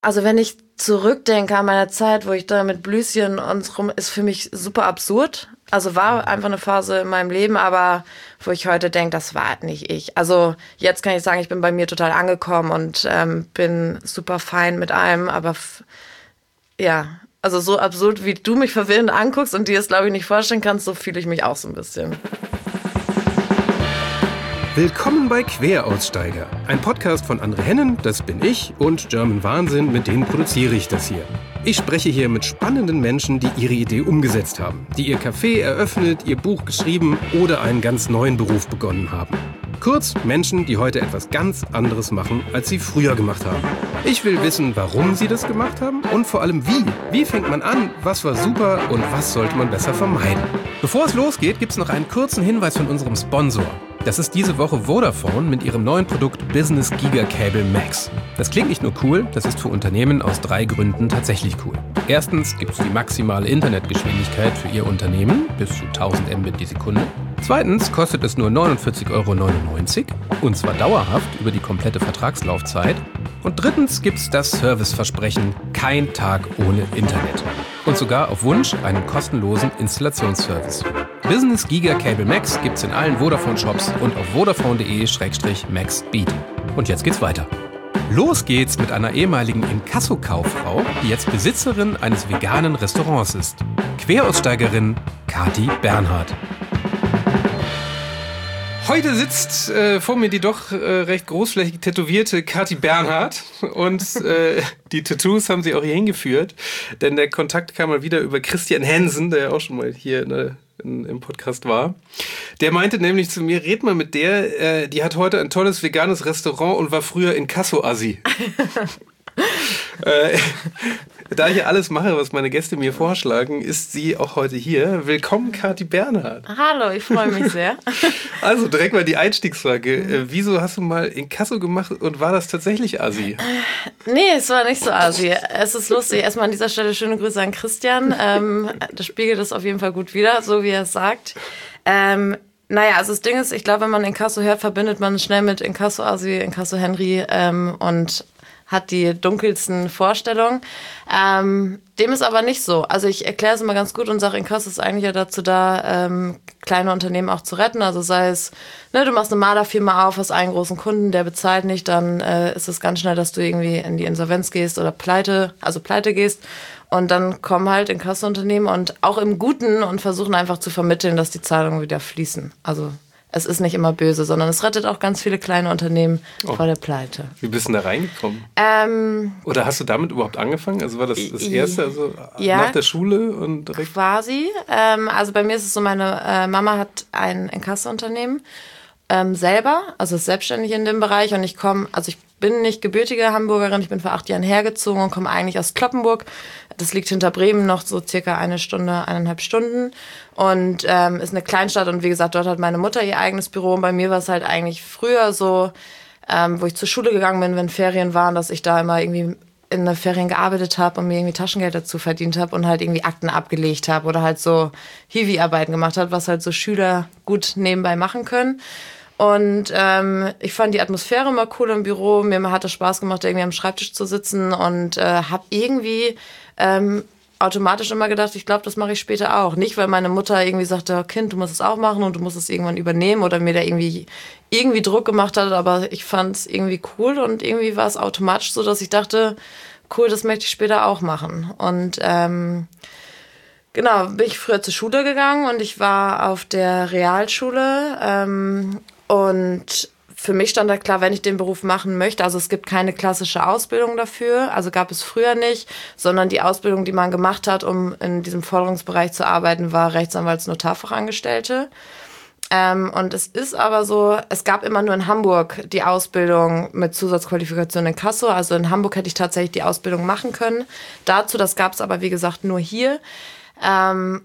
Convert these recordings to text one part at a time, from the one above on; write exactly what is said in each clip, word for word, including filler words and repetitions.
Also wenn ich zurückdenke an meine Zeit, wo ich da mit Blüschen und rum, ist für mich super absurd. Also war einfach eine Phase in meinem Leben, aber wo ich heute denke, das war nicht ich. Also jetzt kann ich sagen, ich bin bei mir total angekommen und ähm, bin super fein mit allem, aber f- ja, also so absurd, wie du mich verwirrend anguckst und dir es, glaube ich, nicht vorstellen kannst, so fühle ich mich auch so ein bisschen. Willkommen bei Queraussteiger, ein Podcast von André Hennen, das bin ich, und German Wahnsinn, mit denen produziere ich das hier. Ich spreche hier mit spannenden Menschen, die ihre Idee umgesetzt haben, die ihr Café eröffnet, ihr Buch geschrieben oder einen ganz neuen Beruf begonnen haben. Kurz, Menschen, die heute etwas ganz anderes machen, als sie früher gemacht haben. Ich will wissen, warum sie das gemacht haben und vor allem wie. Wie fängt man an, was war super und was sollte man besser vermeiden? Bevor es losgeht, gibt es noch einen kurzen Hinweis von unserem Sponsor. Das ist diese Woche Vodafone mit ihrem neuen Produkt Business Giga Cable Max. Das klingt nicht nur cool, das ist für Unternehmen aus drei Gründen tatsächlich cool. Erstens gibt es die maximale Internetgeschwindigkeit für Ihr Unternehmen, bis zu tausend Mbit die Sekunde. Zweitens kostet es nur neunundvierzig Euro neunundneunzig, und zwar dauerhaft über die komplette Vertragslaufzeit. Und drittens gibt es das Serviceversprechen, kein Tag ohne Internet. Und sogar auf Wunsch einen kostenlosen Installationsservice. Business Giga Cable Max gibt's in allen Vodafone-Shops und auf vodafone.de slash maxspeed. Und jetzt geht's weiter. Los geht's mit einer ehemaligen Inkasso-Kauffrau, die jetzt Besitzerin eines veganen Restaurants ist. Queraussteigerin Kathi Bernhard. Heute sitzt äh, vor mir die doch äh, recht großflächig tätowierte Kathi Bernhard und äh, die Tattoos haben sie auch hier hingeführt, denn der Kontakt kam mal wieder über Christian Hensen, der ja auch schon mal hier in, in, im Podcast war. Der meinte nämlich zu mir, red mal mit der, äh, die hat heute ein tolles veganes Restaurant und war früher Inkasso-Assi. äh, Da ich ja alles mache, was meine Gäste mir vorschlagen, ist sie auch heute hier. Willkommen, Kathi Bernhard. Hallo, ich freue mich sehr. Also direkt mal die Einstiegsfrage. Äh, wieso hast du mal Inkasso gemacht und war das tatsächlich Assi? Nee, es war nicht so Assi. Es ist lustig. Erstmal an dieser Stelle schöne Grüße an Christian. Ähm, das spiegelt das auf jeden Fall gut wider, so wie er es sagt. Ähm, naja, also das Ding ist, ich glaube, wenn man Inkasso hört, verbindet man es schnell mit Inkasso-Assi, Inkasso-Henry ähm, und hat die dunkelsten Vorstellungen. Ähm, dem ist aber nicht so. Also ich erkläre es immer ganz gut und sage, Inkasso ist eigentlich ja dazu da, ähm, kleine Unternehmen auch zu retten. Also sei es, ne, du machst eine Malerfirma auf, hast einen großen Kunden, der bezahlt nicht, dann äh, ist es ganz schnell, dass du irgendwie in die Insolvenz gehst oder pleite, also pleite gehst. Und dann kommen halt Inkasso-Unternehmen und auch im Guten und versuchen einfach zu vermitteln, dass die Zahlungen wieder fließen. Also es ist nicht immer böse, sondern es rettet auch ganz viele kleine Unternehmen oh. vor der Pleite. Wie bist du da reingekommen? Ähm, Oder hast du damit überhaupt angefangen? Also war das das Erste, also ja, nach der Schule und direkt? Quasi. Ähm, also bei mir ist es so, meine äh, Mama hat ein Inkasso-Unternehmen ähm, selber, also ist selbstständig in dem Bereich und ich komme, also ich bin nicht gebürtige Hamburgerin, ich bin vor acht Jahren hergezogen und komme eigentlich aus Cloppenburg. Das liegt hinter Bremen noch so circa eine Stunde, eineinhalb Stunden und ähm, ist eine Kleinstadt und wie gesagt, dort hat meine Mutter ihr eigenes Büro und bei mir war es halt eigentlich früher so, ähm, wo ich zur Schule gegangen bin, wenn Ferien waren, dass ich da immer irgendwie in den Ferien gearbeitet habe und mir irgendwie Taschengeld dazu verdient habe und halt irgendwie Akten abgelegt habe oder halt so Hiwi-Arbeiten gemacht habe, was halt so Schüler gut nebenbei machen können. Und ähm, ich fand die Atmosphäre immer cool im Büro. Mir hat es Spaß gemacht, irgendwie am Schreibtisch zu sitzen und äh, habe irgendwie ähm, automatisch immer gedacht, ich glaube, das mache ich später auch. Nicht, weil meine Mutter irgendwie sagte, oh Kind, du musst es auch machen und du musst es irgendwann übernehmen oder mir da irgendwie, irgendwie Druck gemacht hat, aber ich fand es irgendwie cool und irgendwie war es automatisch so, dass ich dachte, cool, das möchte ich später auch machen. Und ähm, genau, bin ich früher zur Schule gegangen und ich war auf der Realschule ähm, und für mich stand da klar, wenn ich den Beruf machen möchte, also es gibt keine klassische Ausbildung dafür, also gab es früher nicht, sondern die Ausbildung, die man gemacht hat, um in diesem Forderungsbereich zu arbeiten, war Rechtsanwalts-Notarfachangestellte. Ähm, und es ist aber so, es gab immer nur in Hamburg die Ausbildung mit Zusatzqualifikation in Inkasso, also in Hamburg hätte ich tatsächlich die Ausbildung machen können. Dazu, das gab es aber wie gesagt nur hier. Ähm,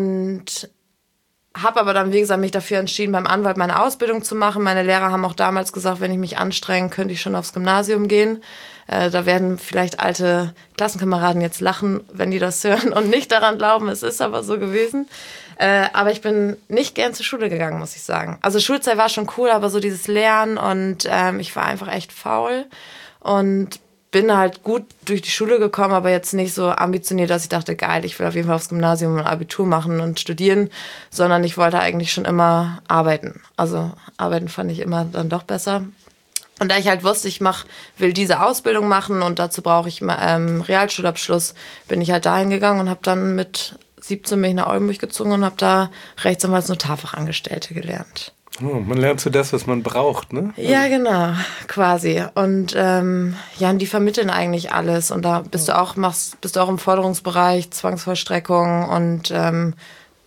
und habe aber dann, wie gesagt, mich dafür entschieden, beim Anwalt meine Ausbildung zu machen. Meine Lehrer haben auch damals gesagt, wenn ich mich anstrenge, könnte ich schon aufs Gymnasium gehen. Äh, da werden vielleicht alte Klassenkameraden jetzt lachen, wenn die das hören und nicht daran glauben, es ist aber so gewesen. Äh, aber ich bin nicht gern zur Schule gegangen, muss ich sagen. Also Schulzeit war schon cool, aber so dieses Lernen und ähm, ich war einfach echt faul und bin halt gut durch die Schule gekommen, aber jetzt nicht so ambitioniert, dass ich dachte, geil, ich will auf jeden Fall aufs Gymnasium und Abitur machen und studieren, sondern ich wollte eigentlich schon immer arbeiten. Also arbeiten fand ich immer dann doch besser. Und da ich halt wusste, ich mach, will diese Ausbildung machen und dazu brauche ich ähm, Realschulabschluss, bin ich halt dahin gegangen und habe dann mit siebzehn bin ich nach Oldenburg gezogen und habe da Rechtsanwalts- und Notarfachangestellte gelernt. Oh, man lernt so das, was man braucht, ne? Ja, genau, quasi. Und ähm, ja, und die vermitteln eigentlich alles. Und da bist du auch, machst, bist du auch im Forderungsbereich, Zwangsvollstreckung und ähm,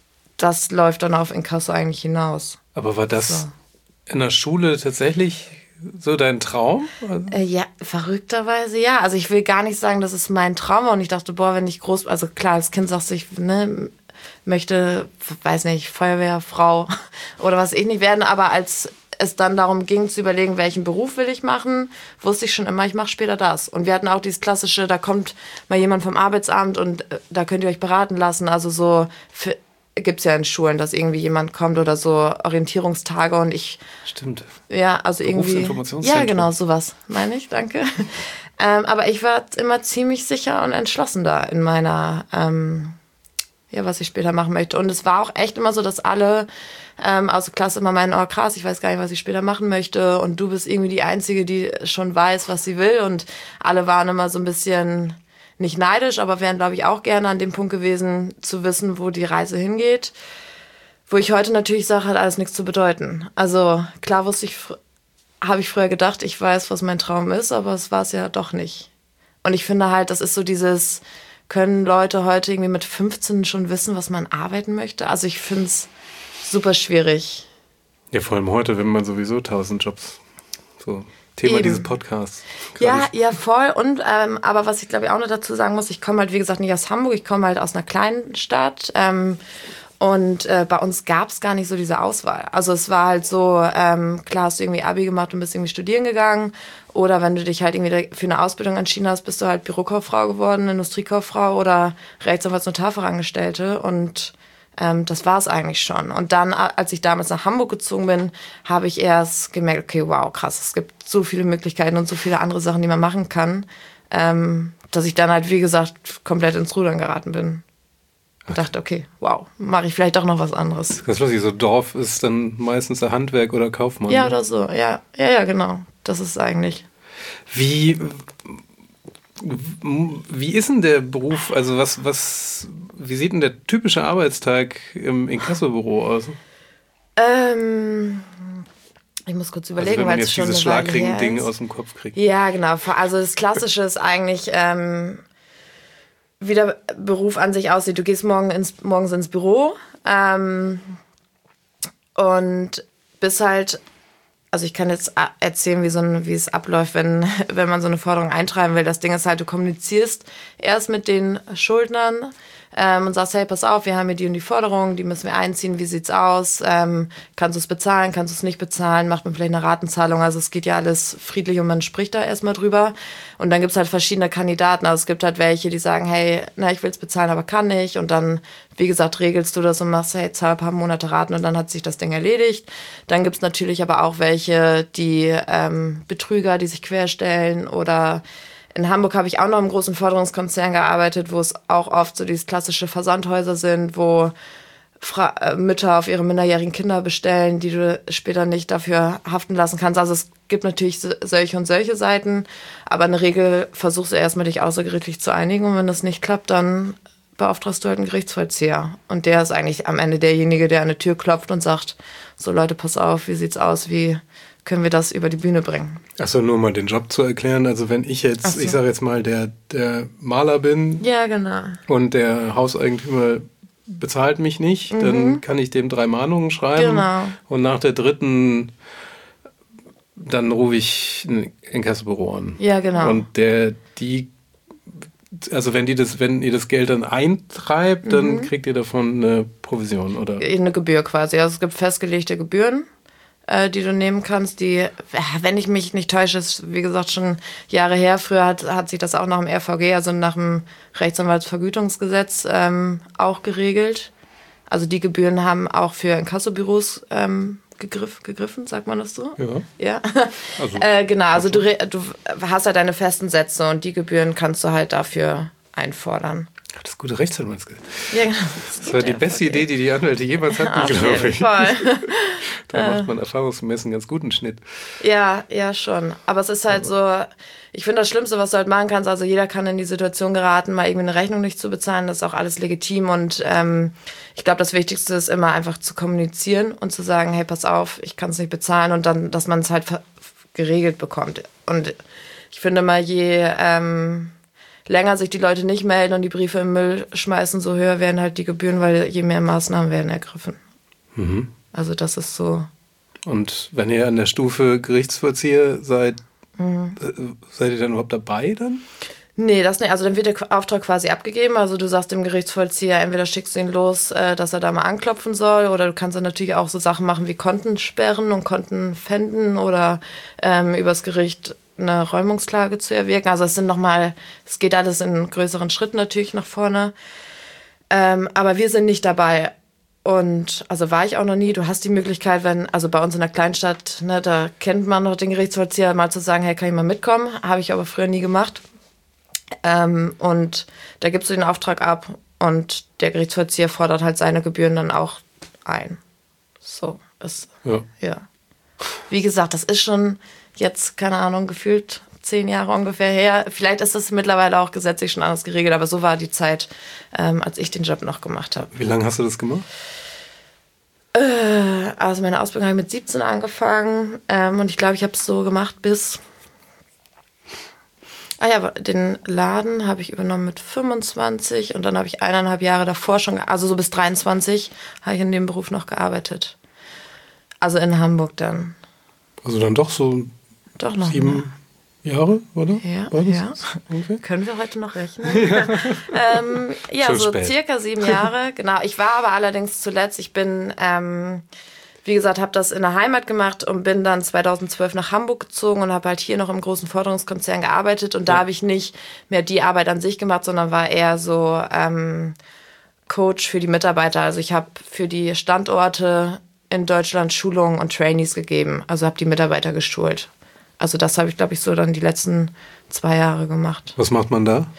das läuft dann auf Inkasso eigentlich hinaus. Aber war das so in der Schule tatsächlich so dein Traum? Äh, ja, verrückterweise ja. Also ich will gar nicht sagen, das ist mein Traum. Und ich dachte, boah, wenn ich groß, also klar, als Kind sagst du, ich ne, möchte, weiß nicht, Feuerwehrfrau oder was ich nicht werden. Aber als es dann darum ging zu überlegen, welchen Beruf will ich machen, wusste ich schon immer, ich mache später das. Und wir hatten auch dieses klassische, da kommt mal jemand vom Arbeitsamt und äh, da könnt ihr euch beraten lassen. Also so für gibt es ja in Schulen, dass irgendwie jemand kommt oder so Orientierungstage und ich... Stimmt. Ja, also irgendwie... Ja, genau, sowas meine ich, danke. ähm, aber ich war immer ziemlich sicher und entschlossen da in meiner, ähm, ja, was ich später machen möchte. Und es war auch echt immer so, dass alle ähm, aus der Klasse immer meinen, oh krass, ich weiß gar nicht, was ich später machen möchte und du bist irgendwie die Einzige, die schon weiß, was sie will und alle waren immer so ein bisschen... nicht neidisch, aber wären, glaube ich, auch gerne an dem Punkt gewesen, zu wissen, wo die Reise hingeht. Wo ich heute natürlich sage, hat alles nichts zu bedeuten. Also klar wusste ich, habe ich früher gedacht, ich weiß, was mein Traum ist, aber es war es ja doch nicht. Und ich finde halt, das ist so dieses, können Leute heute irgendwie mit fünfzehn schon wissen, was man arbeiten möchte? Also ich finde es super schwierig. Ja, vor allem heute, wenn man sowieso tausend Jobs so... Thema Eben. Dieses Podcasts. Ja, ja, voll. Und ähm, aber was ich glaube ich auch noch dazu sagen muss, ich komme halt wie gesagt nicht aus Hamburg, ich komme halt aus einer kleinen Stadt ähm, und äh, bei uns gab es gar nicht so diese Auswahl. Also es war halt so, ähm, klar hast du irgendwie Abi gemacht und bist irgendwie studieren gegangen oder wenn du dich halt irgendwie für eine Ausbildung entschieden hast, bist du halt Bürokauffrau geworden, Industriekauffrau oder Rechtsanwalts- und Notarfachangestellte und Ähm, das war es eigentlich schon. Und dann, als ich damals nach Hamburg gezogen bin, habe ich erst gemerkt, okay, wow, krass, es gibt so viele Möglichkeiten und so viele andere Sachen, die man machen kann, ähm, dass ich dann halt, wie gesagt, komplett ins Rudern geraten bin. Und dachte, okay, wow, mache ich vielleicht doch noch was anderes. Das ist lustig, so Dorf ist dann meistens ein Handwerk oder Kaufmann. Ja, ne? oder so, ja, ja, ja, genau. Das ist es eigentlich. Wie... Wie ist denn der Beruf, also was, was, wie sieht denn der typische Arbeitstag im Inkassobüro aus? Ähm, ich muss kurz überlegen, also weil es schon dieses eine Weile her Schlagring-Ding ist. aus dem Kopf kriegt. Ja, genau. Also das Klassische ist eigentlich, ähm, wie der Beruf an sich aussieht. Du gehst morgen ins, morgens ins Büro ähm, und bist halt... Also ich kann jetzt erzählen, wie, so ein, wie es abläuft, wenn, wenn man so eine Forderung eintreiben will. Das Ding ist halt, du kommunizierst erst mit den Schuldnern ähm, und sagst, hey, pass auf, wir haben hier die und die Forderung, die müssen wir einziehen, wie sieht's aus? Ähm, kannst du es bezahlen, kannst du es nicht bezahlen? Macht man vielleicht eine Ratenzahlung? Also es geht ja alles friedlich und man spricht da erstmal drüber. Und dann gibt's halt verschiedene Kandidaten. Also es gibt halt welche, die sagen, hey, na, ich will es bezahlen, aber kann nicht. Und dann, wie gesagt, regelst du das und machst, hey, zahl ein paar Monate Raten und dann hat sich das Ding erledigt. Dann gibt's natürlich aber auch welche, die ähm, Betrüger, die sich querstellen oder in Hamburg habe ich auch noch im großen Forderungskonzern gearbeitet, wo es auch oft so diese klassische Versandhäuser sind, wo Fra- äh, Mütter auf ihre minderjährigen Kinder bestellen, die du später nicht dafür haften lassen kannst. Also es gibt natürlich so, solche und solche Seiten, aber in der Regel versuchst du erstmal dich außergerichtlich zu einigen und wenn das nicht klappt, dann beauftragst du halt einen Gerichtsvollzieher. Und der ist eigentlich am Ende derjenige, der an die Tür klopft und sagt, so Leute, pass auf, wie sieht's aus, wie können wir das über die Bühne bringen. Achso, nur mal den Job zu erklären. Also wenn ich jetzt, so. ich sage jetzt mal, der, der Maler bin ja, genau. und der Hauseigentümer bezahlt mich nicht, mhm. dann kann ich dem drei Mahnungen schreiben. Genau. Und nach der dritten, dann rufe ich ein Inkassobüro an. Ja, genau. Und der, die, also wenn die das, wenn ihr das Geld dann eintreibt, mhm. dann kriegt ihr davon eine Provision, oder? Eine Gebühr quasi. Also es gibt festgelegte Gebühren, die du nehmen kannst, die, wenn ich mich nicht täusche, ist wie gesagt schon Jahre her, früher hat, hat sich das auch nach dem R V G, also nach dem Rechtsanwaltsvergütungsgesetz ähm, auch geregelt. Also die Gebühren haben auch für Inkassobüros ähm, gegriff, gegriffen, sagt man das so? Ja. Ja. Also, äh, genau, also du, du hast halt deine festen Sätze und die Gebühren kannst du halt dafür einfordern. Das ist gute Rechtsanwaltsgeld. Ja, genau. Das, das war die beste Idee, die die Anwälte jemals hatten, glaube ich. Voll. Da macht man erfahrungsgemäß einen ganz guten Schnitt. Ja, ja, schon. Aber es ist halt so, ich finde das Schlimmste, was du halt machen kannst, also jeder kann in die Situation geraten, mal irgendwie eine Rechnung nicht zu bezahlen, das ist auch alles legitim und ähm, ich glaube, das Wichtigste ist immer einfach zu kommunizieren und zu sagen, hey, pass auf, ich kann es nicht bezahlen und dann, dass man es halt geregelt bekommt. Und ich finde mal, je ähm, länger sich die Leute nicht melden und die Briefe im Müll schmeißen, so höher werden halt die Gebühren, weil je mehr Maßnahmen werden ergriffen. Mhm. Also das ist so. Und wenn ihr an der Stufe Gerichtsvollzieher seid, mhm. seid ihr dann überhaupt dabei dann? Nee, das nicht. Also dann wird der Auftrag quasi abgegeben. Also du sagst dem Gerichtsvollzieher, entweder schickst du ihn los, dass er da mal anklopfen soll, oder du kannst dann natürlich auch so Sachen machen wie Konten sperren und Konten pfänden oder ähm, übers Gericht eine Räumungsklage zu erwirken. Also es sind nochmal, es geht alles in größeren Schritten natürlich nach vorne. Ähm, aber wir sind nicht dabei. Und also war ich auch noch nie. Du hast die Möglichkeit, wenn, also bei uns in der Kleinstadt, ne, da kennt man noch den Gerichtsvollzieher, mal zu sagen, hey, kann ich mal mitkommen? Habe ich aber früher nie gemacht. Ähm, und da gibst du den Auftrag ab und der Gerichtsvollzieher fordert halt seine Gebühren dann auch ein. So ist, ja. ja. Wie gesagt, das ist schon jetzt, keine Ahnung, gefühlt zehn Jahre ungefähr her. Vielleicht ist das mittlerweile auch gesetzlich schon anders geregelt, aber so war die Zeit, ähm, als ich den Job noch gemacht habe. Wie lange hast du das gemacht? Äh, also meine Ausbildung habe ich mit siebzehn angefangen ähm, und ich glaube, ich habe es so gemacht bis... Ah ja, den Laden habe ich übernommen mit fünfundzwanzig und dann habe ich eineinhalb Jahre davor schon, also so bis dreiundzwanzig, habe ich in dem Beruf noch gearbeitet. Also in Hamburg dann. Also dann doch so doch noch sieben mehr. Jahre, oder? Ja, ja. Okay. Können wir heute noch rechnen? Ja, ähm, ja so spät. Circa sieben Jahre, genau. Ich war aber allerdings zuletzt, ich bin... Ähm, Wie gesagt, habe das in der Heimat gemacht und bin dann zweitausendzwölf nach Hamburg gezogen und habe halt hier noch im großen Forderungskonzern gearbeitet. Und da ja. habe ich nicht mehr die Arbeit an sich gemacht, sondern war eher so ähm, Coach für die Mitarbeiter. Also ich habe für die Standorte in Deutschland Schulungen und Trainees gegeben. Also habe die Mitarbeiter geschult. Also das habe ich, glaube ich, so dann die letzten zwei Jahre gemacht. Was macht man da?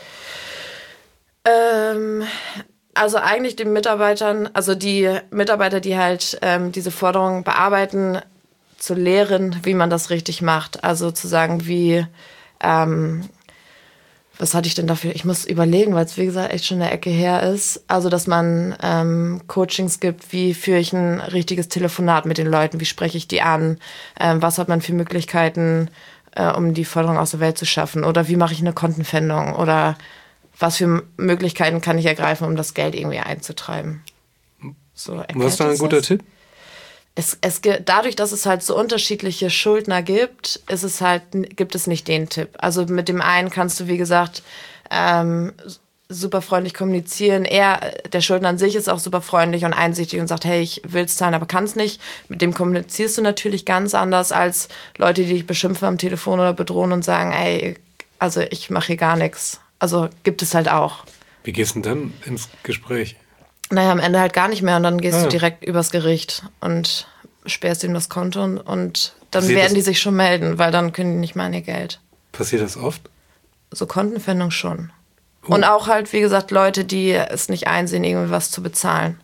Ähm... Also eigentlich den Mitarbeitern, also die Mitarbeiter, die halt ähm, diese Forderungen bearbeiten, zu lehren, wie man das richtig macht. Also zu sagen, wie, ähm, was hatte ich denn dafür? Ich muss überlegen, weil es wie gesagt echt schon eine Ecke her ist. Also dass man ähm, Coachings gibt, wie führe ich ein richtiges Telefonat mit den Leuten, wie spreche ich die an, ähm, was hat man für Möglichkeiten, äh, um die Forderung aus der Welt zu schaffen, oder wie mache ich eine Kontenpfändung oder was für Möglichkeiten kann ich ergreifen, um das Geld irgendwie einzutreiben. So, was ist da ein guter Tipp? Es, es, dadurch, dass es halt so unterschiedliche Schuldner gibt, ist es halt, gibt es nicht den Tipp. Also mit dem einen kannst du, wie gesagt, ähm, super freundlich kommunizieren. Er, der Schuldner an sich ist auch super freundlich und einsichtig und sagt, hey, ich will es zahlen, aber kann es nicht. Mit dem kommunizierst du natürlich ganz anders als Leute, die dich beschimpfen am Telefon oder bedrohen und sagen, ey, also ich mache hier gar nichts. Also gibt es halt auch. Wie gehst du denn dann ins Gespräch? Naja, am Ende halt gar nicht mehr und dann gehst ah. du direkt übers Gericht und sperrst ihm das Konto und, und dann Passiert werden das? Die sich schon melden, weil dann können die nicht mal an ihr Geld. Passiert das oft? So Kontenpfändung schon. Oh. Und auch halt, wie gesagt, Leute, die es nicht einsehen, irgendwie was zu bezahlen.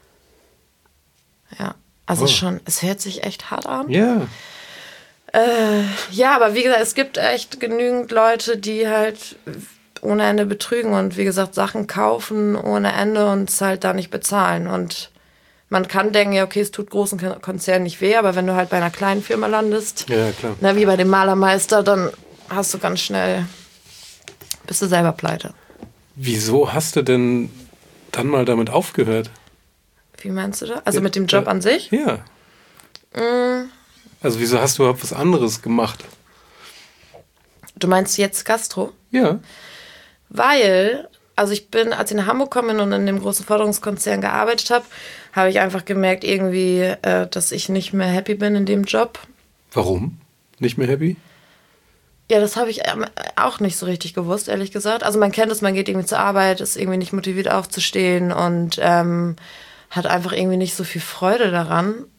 Ja, also oh. schon, es hört sich echt hart an. Ja. Äh, ja, aber wie gesagt, es gibt echt genügend Leute, die halt ohne Ende betrügen und wie gesagt Sachen kaufen ohne Ende und es halt da nicht bezahlen. Und man kann denken, ja okay, es tut großen Konzernen nicht weh, aber wenn du halt bei einer kleinen Firma landest, ja, klar. Na, wie bei dem Malermeister, dann hast du ganz schnell, bist du selber pleite. Wieso hast du denn dann mal damit aufgehört? Wie meinst du das? Also ja, mit dem Job ja. an sich? Ja. Mm. Also wieso hast du überhaupt was anderes gemacht? Du meinst jetzt Gastro? Ja. Weil, also ich bin, als ich nach Hamburg komme und in dem großen Forderungskonzern gearbeitet habe, habe ich einfach gemerkt irgendwie, äh, dass ich nicht mehr happy bin in dem Job. Warum? Nicht mehr happy? Ja, das habe ich auch nicht so richtig gewusst, ehrlich gesagt. Also man kennt es, man geht irgendwie zur Arbeit, ist irgendwie nicht motiviert aufzustehen und ähm, hat einfach irgendwie nicht so viel Freude daran.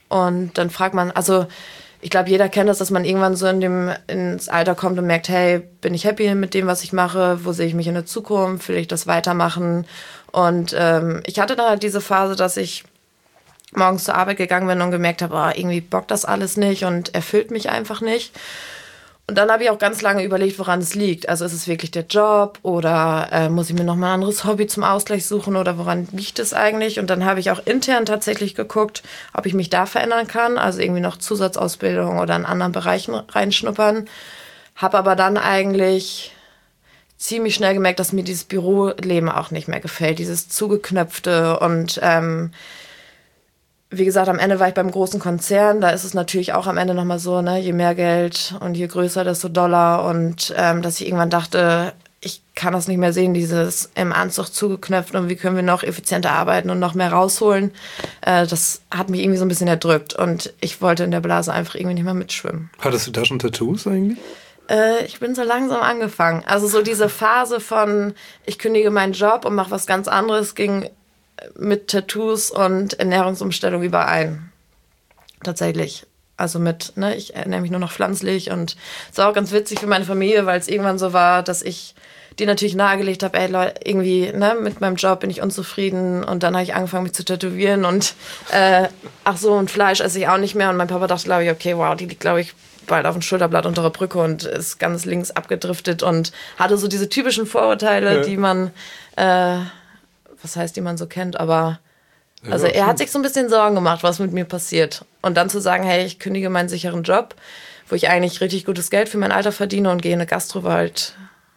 Und dann fragt man, also ich glaube, jeder kennt das, dass man irgendwann so in dem, ins Alter kommt und merkt, hey, bin ich happy mit dem, was ich mache? Wo sehe ich mich in der Zukunft? Will ich das weitermachen? Und ähm, ich hatte dann halt diese Phase, dass ich morgens zur Arbeit gegangen bin und gemerkt habe, oh, irgendwie bockt das alles nicht und erfüllt mich einfach nicht. Und dann habe ich auch ganz lange überlegt, woran es liegt. Also ist es wirklich der Job oder äh, muss ich mir noch mal ein anderes Hobby zum Ausgleich suchen oder woran liegt es eigentlich? Und dann habe ich auch intern tatsächlich geguckt, ob ich mich da verändern kann, also irgendwie noch Zusatzausbildung oder in anderen Bereichen reinschnuppern. Habe aber dann eigentlich ziemlich schnell gemerkt, dass mir dieses Büroleben auch nicht mehr gefällt, dieses Zugeknöpfte und ähm, wie gesagt, am Ende war ich beim großen Konzern, da ist es natürlich auch am Ende nochmal so, ne, je mehr Geld und je größer, desto doller. Und ähm, dass ich irgendwann dachte, ich kann das nicht mehr sehen, dieses im Anzug zugeknöpft und wie können wir noch effizienter arbeiten und noch mehr rausholen. Äh, das hat mich irgendwie so ein bisschen erdrückt und ich wollte in der Blase einfach irgendwie nicht mehr mitschwimmen. Hattest du da schon Tattoos eigentlich? Äh, ich bin so langsam angefangen. Also so diese Phase von, ich kündige meinen Job und mache was ganz anderes, ging mit Tattoos und Ernährungsumstellung überein. Tatsächlich. Also mit, ne, ich ernähre mich nur noch pflanzlich und es war auch ganz witzig für meine Familie, weil es irgendwann so war, dass ich die natürlich nahegelegt habe, ey Leute, irgendwie, ne, mit meinem Job bin ich unzufrieden und dann habe ich angefangen, mich zu tätowieren und äh, ach so, und Fleisch esse ich auch nicht mehr und mein Papa dachte, glaube ich, okay, wow, die liegt, glaube ich, bald auf dem Schulterblatt unter der Brücke und ist ganz links abgedriftet und hatte so diese typischen Vorurteile, ja. die man äh, was heißt, die man so kennt, aber also er hat sich so ein bisschen Sorgen gemacht, was mit mir passiert. Und dann zu sagen, hey, ich kündige meinen sicheren Job, wo ich eigentlich richtig gutes Geld für mein Alter verdiene und gehe in eine Gastro, war halt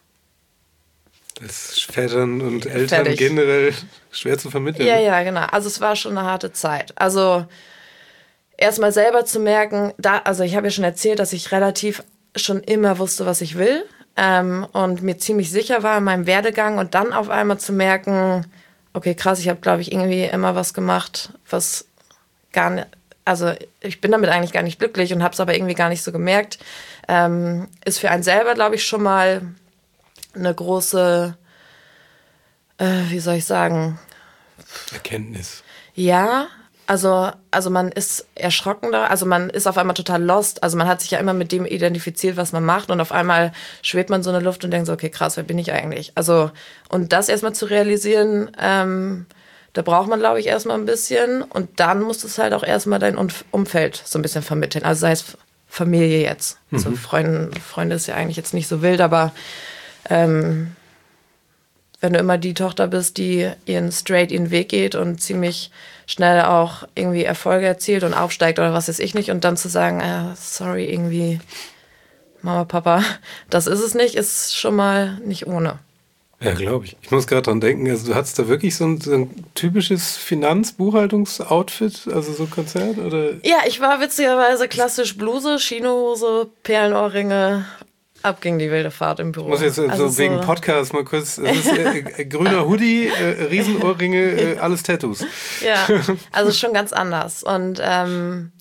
das ist Vätern und Eltern fertig. Generell schwer zu vermitteln. Ja, ja, genau. Also es war schon eine harte Zeit. Also erstmal selber zu merken, da, also ich habe ja schon erzählt, dass ich relativ schon immer wusste, was ich will ähm, und mir ziemlich sicher war in meinem Werdegang und dann auf einmal zu merken, okay, krass, ich habe, glaube ich, irgendwie immer was gemacht, was gar nicht, also ich bin damit eigentlich gar nicht glücklich und habe es aber irgendwie gar nicht so gemerkt, ähm, ist für einen selber, glaube ich, schon mal eine große, äh, wie soll ich sagen? Erkenntnis. Ja, also, also man ist erschrockener, also man ist auf einmal total lost, also man hat sich ja immer mit dem identifiziert, was man macht und auf einmal schwebt man so in der Luft und denkt so, okay, krass, wer bin ich eigentlich? Also, und das erstmal zu realisieren, ähm, da braucht man, glaube ich, erstmal ein bisschen und dann musst du es halt auch erstmal dein Umfeld so ein bisschen vermitteln, also sei es Familie jetzt, mhm. also Freunde, Freunde ist ja eigentlich jetzt nicht so wild, aber ähm, wenn du immer die Tochter bist, die ihren straight ihren Weg geht und ziemlich schnell auch irgendwie Erfolge erzielt und aufsteigt oder was weiß ich nicht und dann zu sagen, äh, sorry, irgendwie Mama, Papa, das ist es nicht, ist schon mal nicht ohne. Ja, glaube ich. Ich muss gerade dran denken, also du hattest da wirklich so ein, so ein typisches Finanz-Buchhaltungs-Outfit, also so Konzert, oder? Ja, ich war witzigerweise klassisch Bluse, Chinohose, Perlenohrringe. Ab ging die wilde Fahrt im Büro. Ich muss jetzt also so wegen Podcast mal kurz, das ist äh, grüner Hoodie, äh, Riesenohrringe, äh, alles Tattoos. Ja, also schon ganz anders. Und ähm,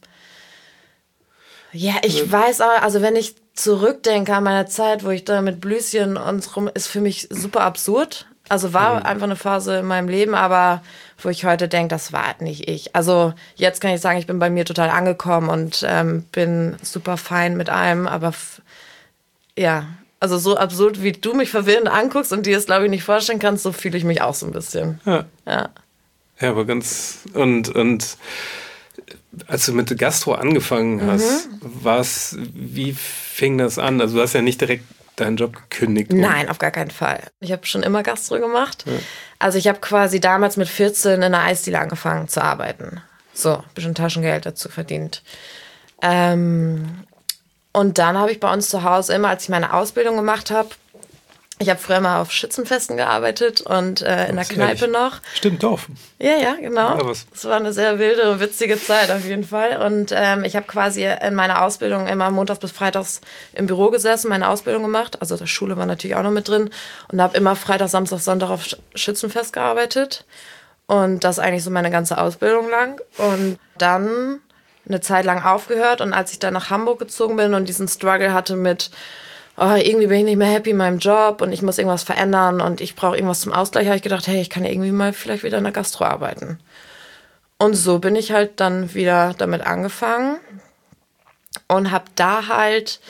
ja, ich also, weiß auch, also wenn ich zurückdenke an meine Zeit, wo ich da mit Blüschen und rum, ist für mich super absurd. Also war mhm. einfach eine Phase in meinem Leben, aber wo ich heute denke, das war nicht ich. Also jetzt kann ich sagen, ich bin bei mir total angekommen und ähm, bin super fein mit allem, aber f- ja, also so absurd, wie du mich verwirrend anguckst und dir es, glaube ich, nicht vorstellen kannst, so fühle ich mich auch so ein bisschen. Ja. Ja, ja aber ganz, und, und als du mit der Gastro angefangen hast, mhm. was, wie fing das an? Also du hast ja nicht direkt deinen Job gekündigt. Nein, auf gar keinen Fall. Ich habe schon immer Gastro gemacht. Ja. Also ich habe quasi damals mit vierzehn in einer Eisdiele angefangen zu arbeiten. So, ein bisschen Taschengeld dazu verdient. Ähm... Und dann habe ich bei uns zu Hause immer, als ich meine Ausbildung gemacht habe, ich habe früher mal auf Schützenfesten gearbeitet und äh, in der Kneipe noch. Stimmt, Dorf. Ja, ja, genau. Das war eine sehr wilde, witzige Zeit auf jeden Fall. Und ähm, ich habe quasi in meiner Ausbildung immer montags bis freitags im Büro gesessen, meine Ausbildung gemacht. Also die Schule war natürlich auch noch mit drin. Und habe immer Freitag, Samstag, Sonntag auf Schützenfest gearbeitet. Und das eigentlich so meine ganze Ausbildung lang. Und dann eine Zeit lang aufgehört und als ich dann nach Hamburg gezogen bin und diesen Struggle hatte mit, oh, irgendwie bin ich nicht mehr happy in meinem Job und ich muss irgendwas verändern und ich brauche irgendwas zum Ausgleich, habe ich gedacht, hey, ich kann ja irgendwie mal vielleicht wieder in der Gastro arbeiten. Und so bin ich halt dann wieder damit angefangen und habe da halt,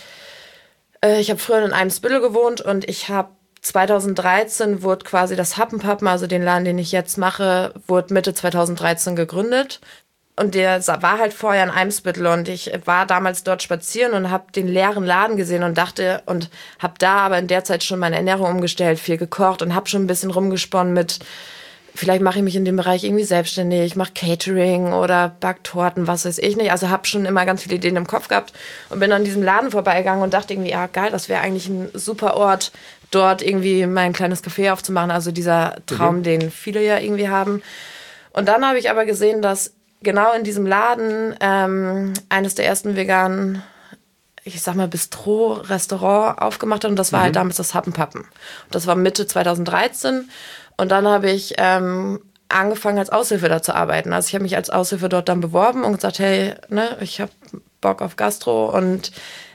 äh, ich habe früher in Eimsbüttel gewohnt und ich habe zweitausenddreizehn wurde quasi das Happenpappen, also den Laden, den ich jetzt mache, wurde Mitte zweitausenddreizehn gegründet. Und der war halt vorher in Eimsbüttel und ich war damals dort spazieren und habe den leeren Laden gesehen und dachte und habe da aber in der Zeit schon meine Ernährung umgestellt, viel gekocht und habe schon ein bisschen rumgesponnen mit, vielleicht mache ich mich in dem Bereich irgendwie selbstständig, ich mache Catering oder Backtorten, was weiß ich nicht. Also habe schon immer ganz viele Ideen im Kopf gehabt und bin an diesem Laden vorbeigegangen und dachte irgendwie, ja geil, das wäre eigentlich ein super Ort, dort irgendwie mein kleines Café aufzumachen. Also dieser Traum, mhm. den viele ja irgendwie haben. Und dann habe ich aber gesehen, dass genau in diesem Laden ähm, eines der ersten veganen, ich sag mal, Bistro-Restaurant aufgemacht hat. Und das war mhm. halt damals das Happenpappen. Und das war Mitte zweitausenddreizehn. Und dann habe ich ähm, angefangen, als Aushilfe da zu arbeiten. Also ich habe mich als Aushilfe dort dann beworben und gesagt, hey, ne, ich habe Bock auf Gastro. Und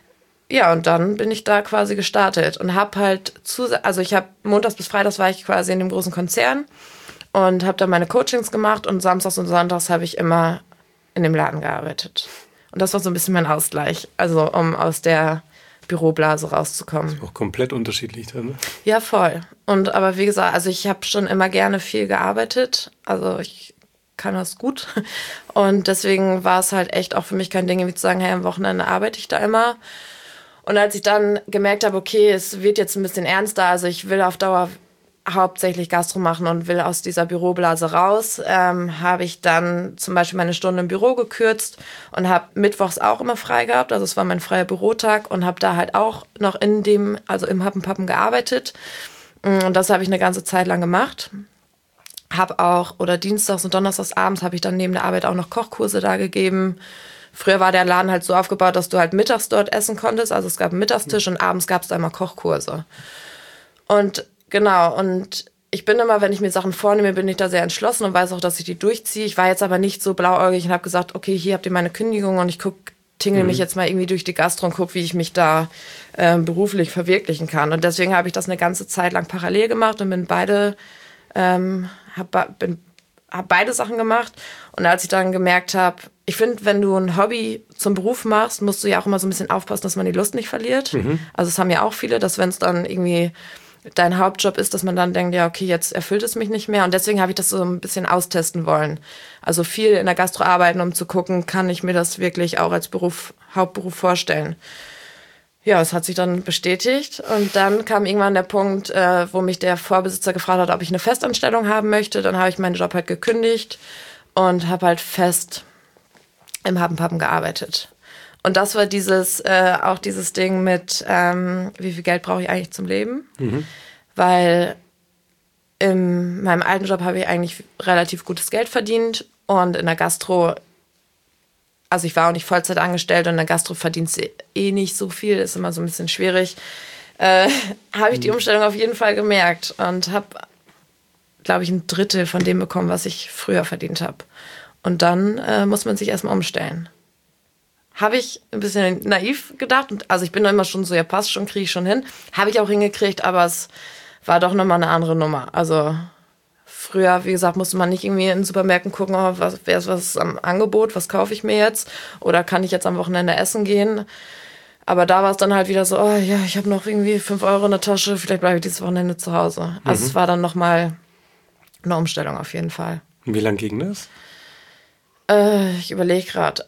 ja, und dann bin ich da quasi gestartet und habe halt, zus- also ich habe montags bis freitags war ich quasi in dem großen Konzern. Und habe da meine Coachings gemacht und samstags und sonntags habe ich immer in dem Laden gearbeitet. Und das war so ein bisschen mein Ausgleich, also um aus der Büroblase rauszukommen. Das ist auch komplett unterschiedlich dann, ne? Ja, voll. Und aber wie gesagt, also ich habe schon immer gerne viel gearbeitet. Also ich kann das gut. Und deswegen war es halt echt auch für mich kein Ding, wie zu sagen, hey, am Wochenende arbeite ich da immer. Und als ich dann gemerkt habe, okay, es wird jetzt ein bisschen ernster, also ich will auf Dauer hauptsächlich Gastro machen und will aus dieser Büroblase raus, ähm, habe ich dann zum Beispiel meine Stunde im Büro gekürzt und habe mittwochs auch immer frei gehabt, also es war mein freier Bürotag und habe da halt auch noch in dem, also im Happenpappen gearbeitet und das habe ich eine ganze Zeit lang gemacht. Habe auch, oder dienstags und donnerstags abends habe ich dann neben der Arbeit auch noch Kochkurse da gegeben. Früher war der Laden halt so aufgebaut, dass du halt mittags dort essen konntest, also es gab einen Mittagstisch und abends gab es da immer Kochkurse. Und genau, und ich bin immer, wenn ich mir Sachen vornehme, bin ich da sehr entschlossen und weiß auch, dass ich die durchziehe. Ich war jetzt aber nicht so blauäugig und habe gesagt, okay, hier habt ihr meine Kündigung und ich guck, tingle mhm. mich jetzt mal irgendwie durch die Gastro und gucke, wie ich mich da äh, beruflich verwirklichen kann. Und deswegen habe ich das eine ganze Zeit lang parallel gemacht und bin beide, ähm, hab, bin, hab beide Sachen gemacht. Und als ich dann gemerkt habe, ich finde, wenn du ein Hobby zum Beruf machst, musst du ja auch immer so ein bisschen aufpassen, dass man die Lust nicht verliert. Mhm. Also es haben ja auch viele, dass wenn es dann irgendwie dein Hauptjob ist, dass man dann denkt, ja, okay, jetzt erfüllt es mich nicht mehr. Und deswegen habe ich das so ein bisschen austesten wollen. Also viel in der Gastro arbeiten, um zu gucken, kann ich mir das wirklich auch als Beruf, Hauptberuf vorstellen. Ja, es hat sich dann bestätigt. Und dann kam irgendwann der Punkt, äh, wo mich der Vorbesitzer gefragt hat, ob ich eine Festanstellung haben möchte. Dann habe ich meinen Job halt gekündigt und habe halt fest im Happenpappen gearbeitet. Und das war dieses, äh, auch dieses Ding mit, ähm, wie viel Geld brauche ich eigentlich zum Leben? Mhm. Weil in meinem alten Job habe ich eigentlich relativ gutes Geld verdient und in der Gastro, also ich war auch nicht Vollzeit angestellt und in der Gastro verdienst du eh nicht so viel, ist immer so ein bisschen schwierig, äh, habe ich die Umstellung auf jeden Fall gemerkt und habe, glaube ich, ein Drittel von dem bekommen, was ich früher verdient habe. Und dann äh, muss man sich erstmal umstellen. Habe ich ein bisschen naiv gedacht. Und also ich bin immer schon so, ja passt schon, kriege ich schon hin. Habe ich auch hingekriegt, aber es war doch nochmal eine andere Nummer. Also früher, wie gesagt, musste man nicht irgendwie in Supermärkten gucken, oh, was, wer ist was am Angebot, was kaufe ich mir jetzt? Oder kann ich jetzt am Wochenende essen gehen? Aber da war es dann halt wieder so, oh ja, ich habe noch irgendwie fünf Euro in der Tasche, vielleicht bleibe ich dieses Wochenende zu Hause. Also mhm. es war dann nochmal eine Umstellung auf jeden Fall. Wie lang ging das? Äh, ich überlege gerade.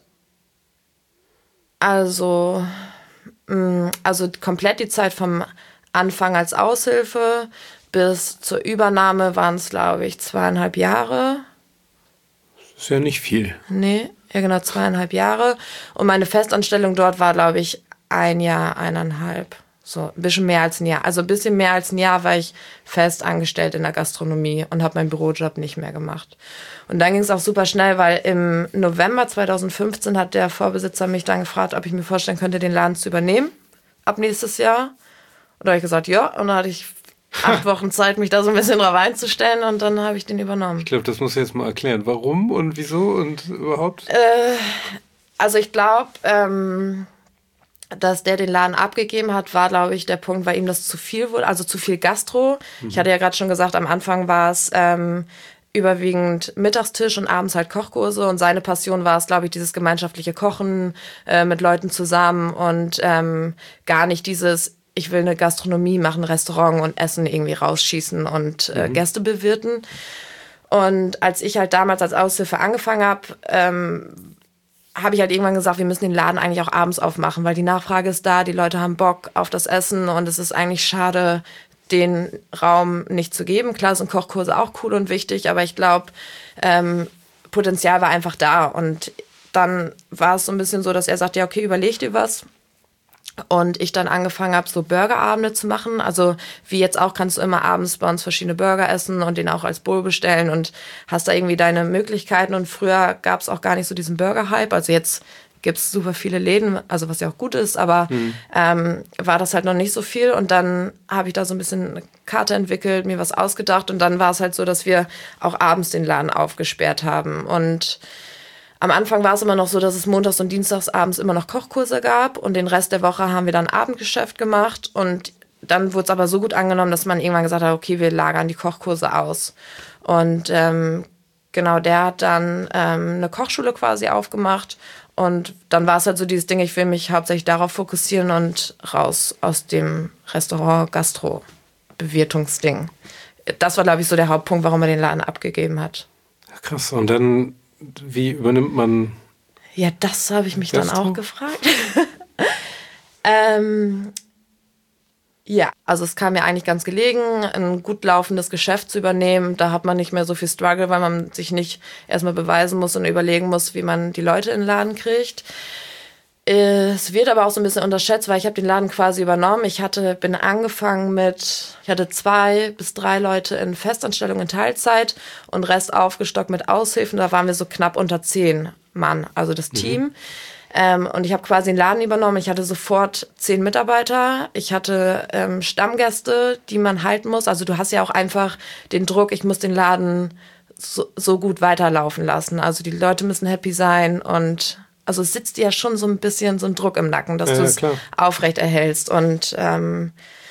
Also, mh, also komplett die Zeit vom Anfang als Aushilfe bis zur Übernahme waren es, glaube ich, zweieinhalb Jahre. Das ist ja nicht viel. Nee, ja genau, zweieinhalb Jahre. Und meine Festanstellung dort war, glaube ich, ein Jahr, eineinhalb. So ein bisschen mehr als ein Jahr. Also ein bisschen mehr als ein Jahr war ich fest angestellt in der Gastronomie und habe meinen Bürojob nicht mehr gemacht. Und dann ging es auch super schnell, weil im November zweitausendfünfzehn hat der Vorbesitzer mich dann gefragt, ob ich mir vorstellen könnte, den Laden zu übernehmen ab nächstes Jahr. Und da habe ich gesagt, ja. Und dann hatte ich acht Wochen Zeit, mich da so ein bisschen drauf einzustellen und dann habe ich den übernommen. Ich glaube, das musst du jetzt mal erklären. Warum und wieso und überhaupt? Äh, also ich glaube, ähm, dass der den Laden abgegeben hat, war, glaube ich, der Punkt, weil ihm das zu viel wurde, also zu viel Gastro. Mhm. Ich hatte ja gerade schon gesagt, am Anfang war es ähm, überwiegend Mittagstisch und abends halt Kochkurse. Und seine Passion war es, glaube ich, dieses gemeinschaftliche Kochen äh, mit Leuten zusammen und ähm, gar nicht dieses, ich will eine Gastronomie machen, ein Restaurant und Essen irgendwie rausschießen und äh, mhm. Gäste bewirten. Und als ich halt damals als Aushilfe angefangen habe, ähm, habe ich halt irgendwann gesagt, wir müssen den Laden eigentlich auch abends aufmachen, weil die Nachfrage ist da, die Leute haben Bock auf das Essen und es ist eigentlich schade, den Raum nicht zu geben. Klar sind Kochkurse auch cool und wichtig, aber ich glaube, ähm, Potenzial war einfach da. Und dann war es so ein bisschen so, dass er sagte, ja okay, überleg dir was. Und ich dann angefangen habe, so Burgerabende zu machen. Also wie jetzt auch kannst du immer abends bei uns verschiedene Burger essen und den auch als Bowl bestellen und hast da irgendwie deine Möglichkeiten. Und früher gab es auch gar nicht so diesen Burger-Hype. Also jetzt gibt es super viele Läden, also was ja auch gut ist, aber mhm. ähm, war das halt noch nicht so viel. Und dann habe ich da so ein bisschen eine Karte entwickelt, mir was ausgedacht. Und dann war es halt so, dass wir auch abends den Laden aufgesperrt haben. Und am Anfang war es immer noch so, dass es montags und dienstags abends immer noch Kochkurse gab und den Rest der Woche haben wir dann Abendgeschäft gemacht und dann wurde es aber so gut angenommen, dass man irgendwann gesagt hat, okay, wir lagern die Kochkurse aus. Und ähm, genau, der hat dann ähm, eine Kochschule quasi aufgemacht und dann war es halt so dieses Ding, ich will mich hauptsächlich darauf fokussieren und raus aus dem Restaurant-Gastro-Bewirtungsding. Das war, glaube ich, so der Hauptpunkt, warum er den Laden abgegeben hat. Krass, und dann wie übernimmt man? Ja, das habe ich mich Gastro? dann auch gefragt. ähm, ja, also es kam mir eigentlich ganz gelegen, ein gut laufendes Geschäft zu übernehmen. Da hat man nicht mehr so viel Struggle, weil man sich nicht erstmal beweisen muss und überlegen muss, wie man die Leute in den Laden kriegt. Es wird aber auch so ein bisschen unterschätzt, weil ich habe den Laden quasi übernommen. Ich hatte, bin angefangen mit, ich hatte zwei bis drei Leute in Festanstellung in Teilzeit und Rest aufgestockt mit Aushilfen. Da waren wir so knapp unter zehn Mann, also das mhm. Team. Ähm, und ich habe quasi den Laden übernommen. Ich hatte sofort zehn Mitarbeiter. Ich hatte ähm, Stammgäste, die man halten muss. Also du hast ja auch einfach den Druck, ich muss den Laden so, so gut weiterlaufen lassen. Also die Leute müssen happy sein und also es sitzt dir ja schon so ein bisschen so ein Druck im Nacken, dass ja, du es ja, aufrecht erhältst. Und ähm,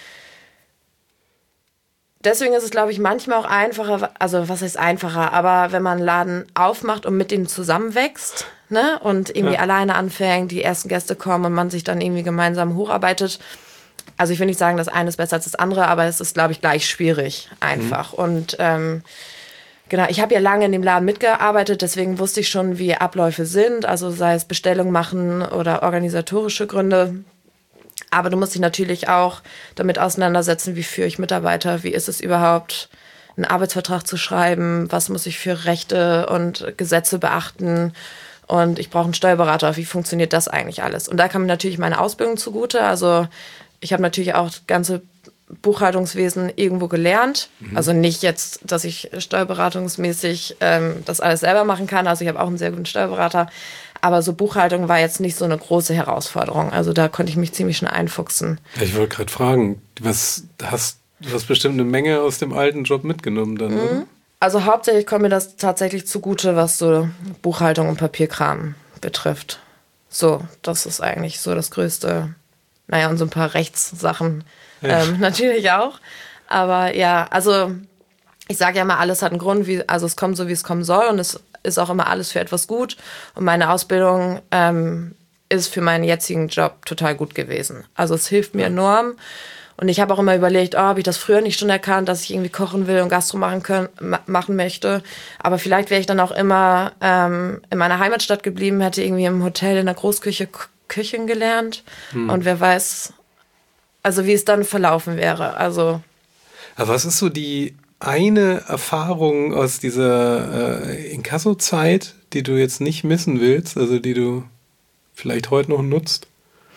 deswegen ist es, glaube ich, manchmal auch einfacher, also was heißt einfacher, aber wenn man einen Laden aufmacht und mit denen zusammenwächst, ne, und irgendwie ja. alleine anfängt, die ersten Gäste kommen und man sich dann irgendwie gemeinsam hocharbeitet. Also ich will nicht sagen, das eine ist besser als das andere, aber es ist, glaube ich, gleich schwierig einfach. Mhm. Und ähm, genau, ich habe ja lange in dem Laden mitgearbeitet, deswegen wusste ich schon, wie Abläufe sind, also sei es Bestellung machen oder organisatorische Gründe. Aber du musst dich natürlich auch damit auseinandersetzen, wie führe ich Mitarbeiter, wie ist es überhaupt, einen Arbeitsvertrag zu schreiben, was muss ich für Rechte und Gesetze beachten und ich brauche einen Steuerberater, wie funktioniert das eigentlich alles? Und da kam mir natürlich meine Ausbildung zugute, also ich habe natürlich auch das ganze Buchhaltungswesen irgendwo gelernt. Mhm. Also nicht jetzt, dass ich steuerberatungsmäßig ähm, das alles selber machen kann. Also ich habe auch einen sehr guten Steuerberater. Aber so Buchhaltung war jetzt nicht so eine große Herausforderung. Also da konnte ich mich ziemlich schnell einfuchsen. Ja, ich wollte gerade fragen, was hast du hast bestimmt eine Menge aus dem alten Job mitgenommen dann, mhm. oder? Also hauptsächlich kommt mir das tatsächlich zugute, was so Buchhaltung und Papierkram betrifft. So, das ist eigentlich so das Größte. Naja, und so ein paar Rechtssachen ja. ähm, natürlich auch. Aber ja, also ich sage ja immer, alles hat einen Grund. Wie, also es kommt so, wie es kommen soll. Und es ist auch immer alles für etwas gut. Und meine Ausbildung ähm, ist für meinen jetzigen Job total gut gewesen. Also es hilft mir ja. enorm. Und ich habe auch immer überlegt, oh, habe ich das früher nicht schon erkannt, dass ich irgendwie kochen will und Gastro machen können, ma- machen möchte. Aber vielleicht wäre ich dann auch immer ähm, in meiner Heimatstadt geblieben, hätte irgendwie im Hotel in der Großküche K- Köchin gelernt. Hm. Und wer weiß, also wie es dann verlaufen wäre. Also. Aber was ist so die eine Erfahrung aus dieser äh, Inkasso-Zeit, die du jetzt nicht missen willst, also die du vielleicht heute noch nutzt?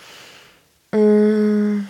Mm.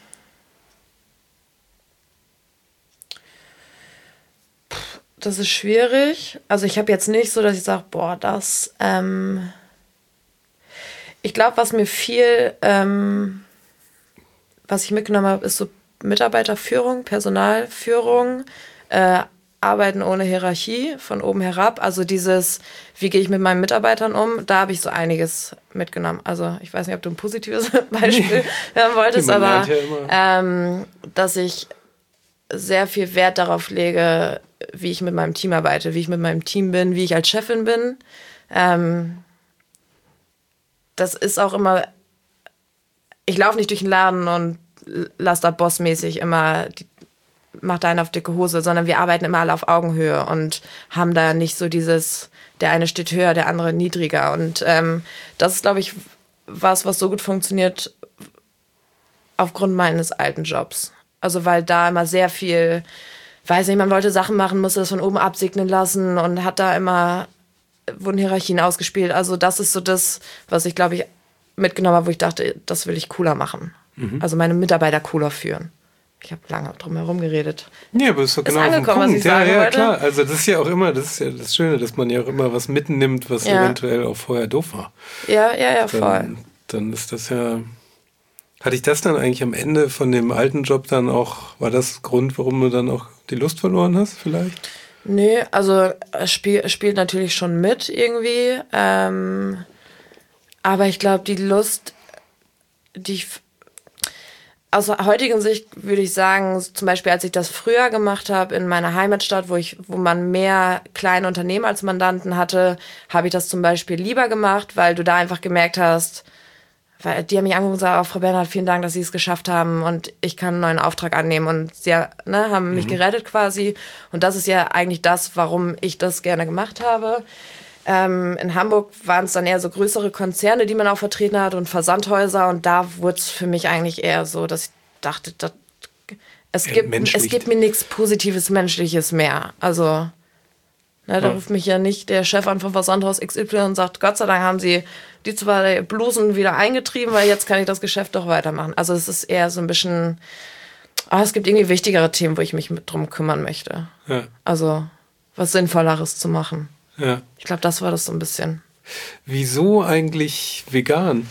Das ist schwierig. Also ich habe jetzt nicht so, dass ich sage, boah, das... Ähm ich glaube, was mir viel, ähm, was ich mitgenommen habe, ist so Mitarbeiterführung, Personalführung, äh, Arbeiten ohne Hierarchie, von oben herab. Also dieses, wie gehe ich mit meinen Mitarbeitern um, da habe ich so einiges mitgenommen. Also ich weiß nicht, ob du ein positives Beispiel hören wolltest, aber ja ähm, dass ich sehr viel Wert darauf lege, wie ich mit meinem Team arbeite, wie ich mit meinem Team bin, wie ich als Chefin bin. Ähm, das ist auch immer, ich laufe nicht durch den Laden und lasse da bossmäßig immer, die, mach da einen auf dicke Hose, sondern wir arbeiten immer alle auf Augenhöhe und haben da nicht so dieses, der eine steht höher, der andere niedriger. Und ähm, das ist, glaube ich, was, was so gut funktioniert aufgrund meines alten Jobs. Also weil da immer sehr viel, weiß nicht, man wollte Sachen machen, musste das von oben absegnen lassen und hat da immer, wurden Hierarchien ausgespielt. Also das ist so das, was ich, glaube ich, mitgenommen habe, wo ich dachte, das will ich cooler machen. Mhm. Also meine Mitarbeiter cooler führen. Ich habe lange drum herum geredet. Ja, aber ist doch genau der Punkt. Was ich ja, ja, wollte. Klar. Also das ist ja auch immer, das ist ja das Schöne, dass man ja auch immer was mitnimmt, was ja. eventuell auch vorher doof war. Ja, ja, ja, voll. Dann, dann ist das ja... Hatte ich das dann eigentlich am Ende von dem alten Job dann auch, war das Grund, warum du dann auch die Lust verloren hast vielleicht? Nee, also es spiel, spielt natürlich schon mit irgendwie. Ähm, aber ich glaube, die Lust, die ich... Aus heutigen Sicht würde ich sagen, zum Beispiel, als ich das früher gemacht habe in meiner Heimatstadt, wo ich, wo man mehr kleine Unternehmen als Mandanten hatte, habe ich das zum Beispiel lieber gemacht, weil du da einfach gemerkt hast, weil die haben mich angerufen und gesagt, oh, Frau Bernhard, vielen Dank, dass Sie es geschafft haben und ich kann einen neuen Auftrag annehmen und sie ne, haben mich mhm. gerettet quasi. Und das ist ja eigentlich das, warum ich das gerne gemacht habe. Ähm, in Hamburg waren es dann eher so größere Konzerne, die man auch vertreten hat und Versandhäuser. Und da wurde es für mich eigentlich eher so, dass ich dachte, das, es, gibt, es gibt mir nichts Positives, Menschliches mehr. Also, ne, da ja. ruft mich ja nicht der Chef an vom Versandhaus X Y und sagt, Gott sei Dank haben sie die zwei Blusen wieder eingetrieben, weil jetzt kann ich das Geschäft doch weitermachen. Also es ist eher so ein bisschen, oh, es gibt irgendwie wichtigere Themen, wo ich mich mit drum kümmern möchte. Ja. Also was Sinnvolleres zu machen. Ja. Ich glaube, das war das so ein bisschen. Wieso eigentlich vegan?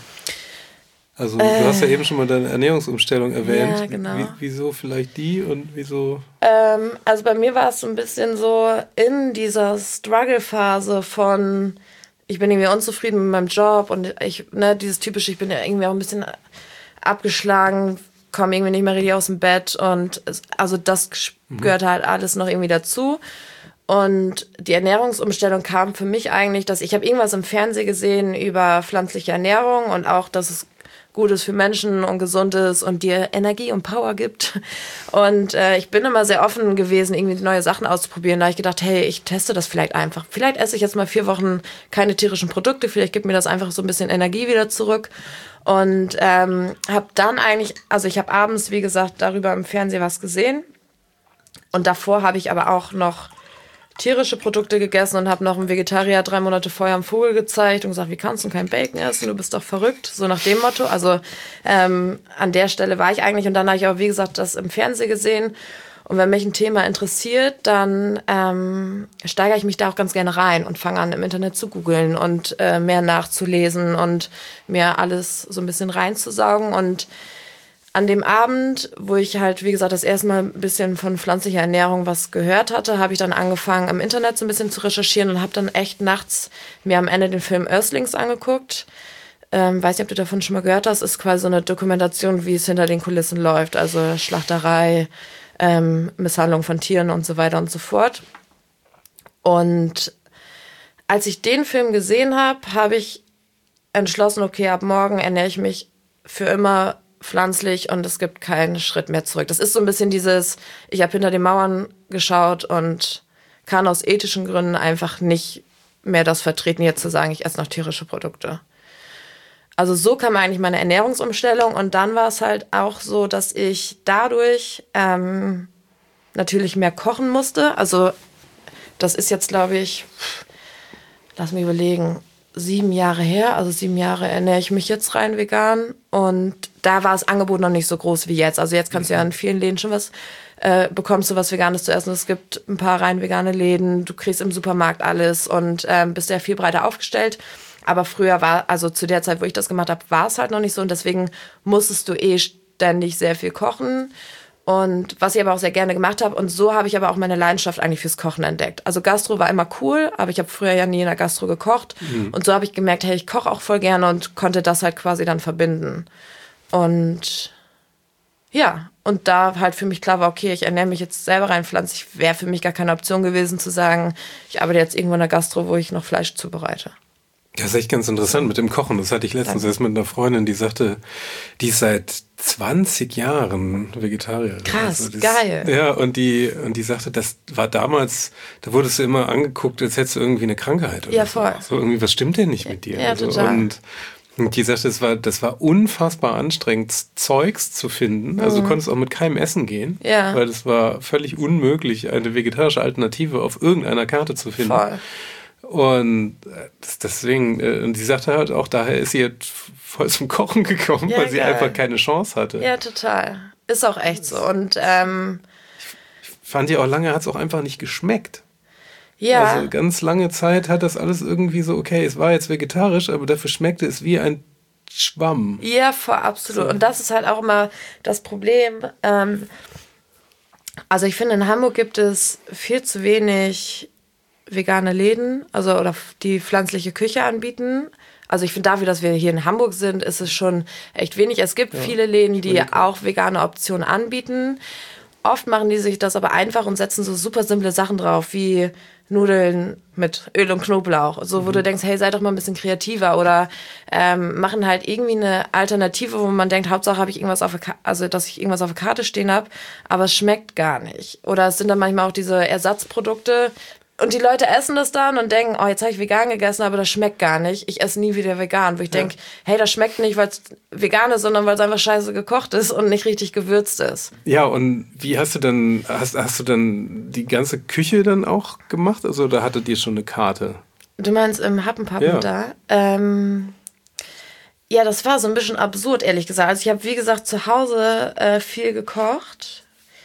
Also äh, du hast ja eben schon mal deine Ernährungsumstellung erwähnt. Ja, genau. Wie, wieso vielleicht die und wieso? Ähm, also bei mir war es so ein bisschen so in dieser Struggle-Phase von, ich bin irgendwie unzufrieden mit meinem Job und ich, ne, dieses typische, ich bin ja irgendwie auch ein bisschen abgeschlagen, komme irgendwie nicht mehr richtig aus dem Bett und es, also das mhm. gehört halt alles noch irgendwie dazu. Und die Ernährungsumstellung kam für mich eigentlich, dass ich habe irgendwas im Fernsehen gesehen über pflanzliche Ernährung und auch, dass es gut ist für Menschen und gesund ist und dir Energie und Power gibt. Und äh, ich bin immer sehr offen gewesen, irgendwie neue Sachen auszuprobieren. Da habe ich gedacht, hey, ich teste das vielleicht einfach. Vielleicht esse ich jetzt mal vier Wochen keine tierischen Produkte. Vielleicht gibt mir das einfach so ein bisschen Energie wieder zurück. Und ähm, habe dann eigentlich, also ich habe abends, wie gesagt, darüber im Fernsehen was gesehen. Und davor habe ich aber auch noch tierische Produkte gegessen und habe noch einem Vegetarier drei Monate vorher einen Vogel gezeigt und gesagt, wie kannst du kein Bacon essen, du bist doch verrückt, so nach dem Motto. Also ähm, an der Stelle war ich eigentlich und dann habe ich auch, wie gesagt, das im Fernsehen gesehen und wenn mich ein Thema interessiert, dann ähm, steigere ich mich da auch ganz gerne rein und fange an, im Internet zu googeln und äh, mehr nachzulesen und mir alles so ein bisschen reinzusaugen und an dem Abend, wo ich halt, wie gesagt, das erste Mal ein bisschen von pflanzlicher Ernährung was gehört hatte, habe ich dann angefangen, im Internet so ein bisschen zu recherchieren und habe dann echt nachts mir am Ende den Film Earthlings angeguckt. Ähm, weiß nicht, ob du davon schon mal gehört hast. Ist quasi so eine Dokumentation, wie es hinter den Kulissen läuft. Also Schlachterei, ähm, Misshandlung von Tieren und so weiter und so fort. Und als ich den Film gesehen habe, habe ich entschlossen, okay, ab morgen ernähre ich mich für immer pflanzlich und es gibt keinen Schritt mehr zurück. Das ist so ein bisschen dieses, ich habe hinter den Mauern geschaut und kann aus ethischen Gründen einfach nicht mehr das vertreten, jetzt zu sagen, ich esse noch tierische Produkte. Also so kam eigentlich meine Ernährungsumstellung und dann war es halt auch so, dass ich dadurch ähm, natürlich mehr kochen musste. Also das ist jetzt, glaube ich, lass mich überlegen, sieben Jahre her, also sieben Jahre ernähre ich mich jetzt rein vegan und da war das Angebot noch nicht so groß wie jetzt. Also jetzt kannst du ja in vielen Läden schon was, äh, bekommst du was Veganes zu essen. Es gibt ein paar rein vegane Läden, du kriegst im Supermarkt alles und ähm, bist ja viel breiter aufgestellt. Aber früher war, also zu der Zeit, wo ich das gemacht habe, war es halt noch nicht so und deswegen musstest du eh ständig sehr viel kochen. Und was ich aber auch sehr gerne gemacht habe. Und so habe ich aber auch meine Leidenschaft eigentlich fürs Kochen entdeckt. Also Gastro war immer cool, aber ich habe früher ja nie in der Gastro gekocht. Mhm. Und so habe ich gemerkt, hey, ich koche auch voll gerne und konnte das halt quasi dann verbinden. Und Ja, und da halt für mich klar war, okay, ich ernähre mich jetzt selber rein pflanzlich, wäre für mich gar keine Option gewesen zu sagen, ich arbeite jetzt irgendwo in der Gastro, wo ich noch Fleisch zubereite. Das ist echt ganz interessant mit dem Kochen. Das hatte ich letztens Danke. erst mit einer Freundin, die sagte, die ist seit zwanzig Jahren Vegetarierin. Krass, also das, geil. Ja, und die, und die sagte, das war damals, da wurdest du immer angeguckt, als hättest du irgendwie eine Krankheit. Oder ja, voll. So. so irgendwie, was stimmt denn nicht mit dir? Ja, also, total. Und, und die sagte, das war, das war unfassbar anstrengend, Zeugs zu finden. Also mhm. du konntest auch mit keinem essen gehen, ja. weil es war völlig unmöglich, eine vegetarische Alternative auf irgendeiner Karte zu finden. Voll. Und deswegen, und sie sagte halt auch, daher ist sie jetzt voll zum Kochen gekommen, ja, weil sie geil. einfach keine Chance hatte. Ja, total. Ist auch echt so. Und ähm, ich fand ja auch lange, hat es auch einfach nicht geschmeckt. Ja. Also ganz lange Zeit hat das alles irgendwie so, okay, es war jetzt vegetarisch, aber dafür schmeckte es wie ein Schwamm. Ja, voll, absolut. So. Und das ist halt auch immer das Problem. Ähm, also ich finde, in Hamburg gibt es viel zu wenig vegane Läden, also oder die pflanzliche Küche anbieten. Also ich finde, dafür, dass wir hier in Hamburg sind, ist es schon echt wenig. Es gibt ja, viele Läden, die auch vegane Optionen anbieten. Oft machen die sich das aber einfach und setzen so super simple Sachen drauf, wie Nudeln mit Öl und Knoblauch. So, wo mhm. du denkst, hey, sei doch mal ein bisschen kreativer. Oder ähm, machen halt irgendwie eine Alternative, wo man denkt, Hauptsache habe ich irgendwas auf der Ka- also dass ich irgendwas auf der Karte stehen habe, aber es schmeckt gar nicht. Oder es sind dann manchmal auch diese Ersatzprodukte. Und die Leute essen das dann und denken, oh, jetzt habe ich vegan gegessen, aber das schmeckt gar nicht. Ich esse nie wieder vegan. Wo ich ja. denke, hey, das schmeckt nicht, weil es vegan ist, sondern weil es einfach scheiße gekocht ist und nicht richtig gewürzt ist. Ja, und wie hast du dann, hast, hast du dann die ganze Küche dann auch gemacht? Also da hattet ihr schon eine Karte? Du meinst im Happenpappen ja. da? Ähm, ja, das war so ein bisschen absurd, ehrlich gesagt. Also ich habe, wie gesagt, zu Hause äh, viel gekocht.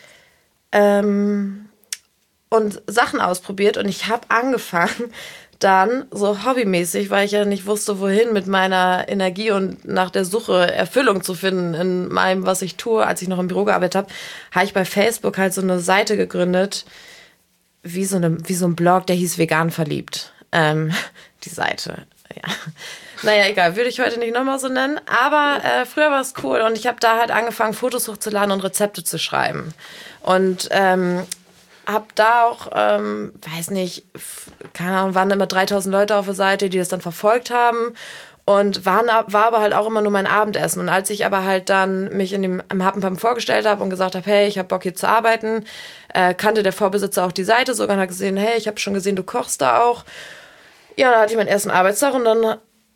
Ähm... und Sachen ausprobiert und ich habe angefangen dann so hobbymäßig, weil ich ja nicht wusste, wohin mit meiner Energie und nach der Suche Erfüllung zu finden in meinem, was ich tue, als ich noch im Büro gearbeitet habe, habe ich bei Facebook halt so eine Seite gegründet, wie so, eine, wie so ein Blog, der hieß Vegan verliebt. Ähm, die Seite, ja. Naja, egal, würde ich heute nicht nochmal so nennen, aber äh, früher war es cool und ich habe da halt angefangen, Fotos hochzuladen und Rezepte zu schreiben. Und ähm, hab da auch, ähm, weiß nicht, keine Ahnung, waren immer dreitausend Leute auf der Seite, die das dann verfolgt haben und waren, war aber halt auch immer nur mein Abendessen. Und als ich aber halt dann mich in dem, im Happenpappen vorgestellt habe und gesagt habe, hey, ich habe Bock hier zu arbeiten, äh, kannte der Vorbesitzer auch die Seite sogar und hat gesehen, hey, ich habe schon gesehen, du kochst da auch. Ja, dann hatte ich meinen ersten Arbeitstag und dann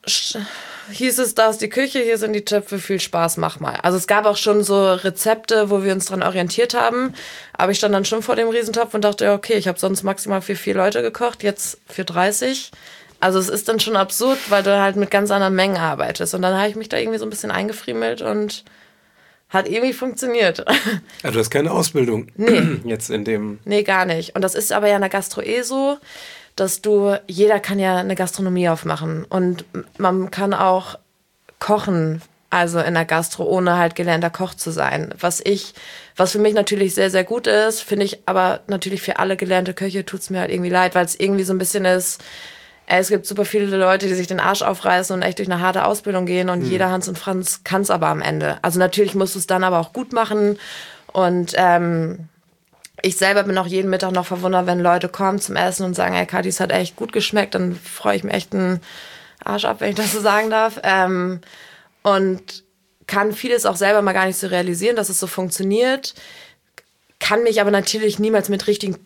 hieß es, da ist die Küche, hier sind die Töpfe, viel Spaß, mach mal. Also es gab auch schon so Rezepte, wo wir uns dran orientiert haben, aber ich stand dann schon vor dem Riesentopf und dachte, ja, okay, ich habe sonst maximal für vier Leute gekocht, jetzt für dreißig. Also es ist dann schon absurd, weil du halt mit ganz anderen Mengen arbeitest. Und dann habe ich mich da irgendwie so ein bisschen eingefriemelt und hat irgendwie funktioniert. Ja, du hast keine Ausbildung nee. jetzt in dem... Nee, gar nicht. Und das ist aber ja in der Gastro eh so, dass du, jeder kann ja eine Gastronomie aufmachen und man kann auch kochen, also in der Gastro, ohne halt gelernter Koch zu sein. Was ich, was für mich natürlich sehr, sehr gut ist, finde ich aber natürlich für alle gelernte Köche tut's mir halt irgendwie leid, weil es irgendwie so ein bisschen ist, ey, es gibt super viele Leute, die sich den Arsch aufreißen und echt durch eine harte Ausbildung gehen und hm. jeder Hans und Franz kann's aber am Ende. Also natürlich musst du es dann aber auch gut machen und ähm, ich selber bin auch jeden Mittag noch verwundert, wenn Leute kommen zum Essen und sagen, ey, Kathi, es hat echt gut geschmeckt, dann freue ich mich echt einen Arsch ab, wenn ich das so sagen darf. Ähm, und kann vieles auch selber mal gar nicht so realisieren, dass es so funktioniert, kann mich aber natürlich niemals mit richtigen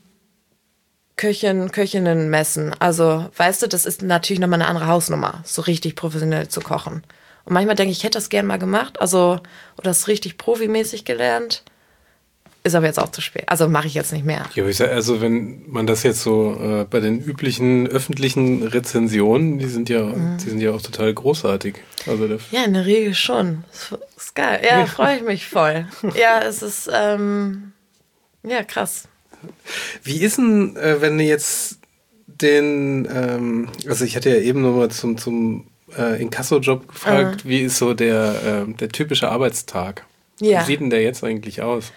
Köchen, Köchinnen messen. Also, weißt du, das ist natürlich nochmal eine andere Hausnummer, so richtig professionell zu kochen. Und manchmal denke ich, ich hätte das gern mal gemacht, also, oder das richtig profimäßig gelernt. Ist aber jetzt auch zu spät. Also mache ich jetzt nicht mehr. Ja, aber ich sag, also wenn man das jetzt so äh, bei den üblichen öffentlichen Rezensionen, die sind ja, mhm. die sind ja auch total großartig. Also ja, in der Regel schon. Das ist geil. Ja, freue ich mich voll. Ja, es ist ähm, ja krass. Wie ist denn, äh, wenn du jetzt den, ähm, also ich hatte ja eben nochmal zum, zum äh, Inkasso-Job gefragt, mhm. wie ist so der, äh, der typische Arbeitstag? Ja. Wie sieht denn der jetzt eigentlich aus?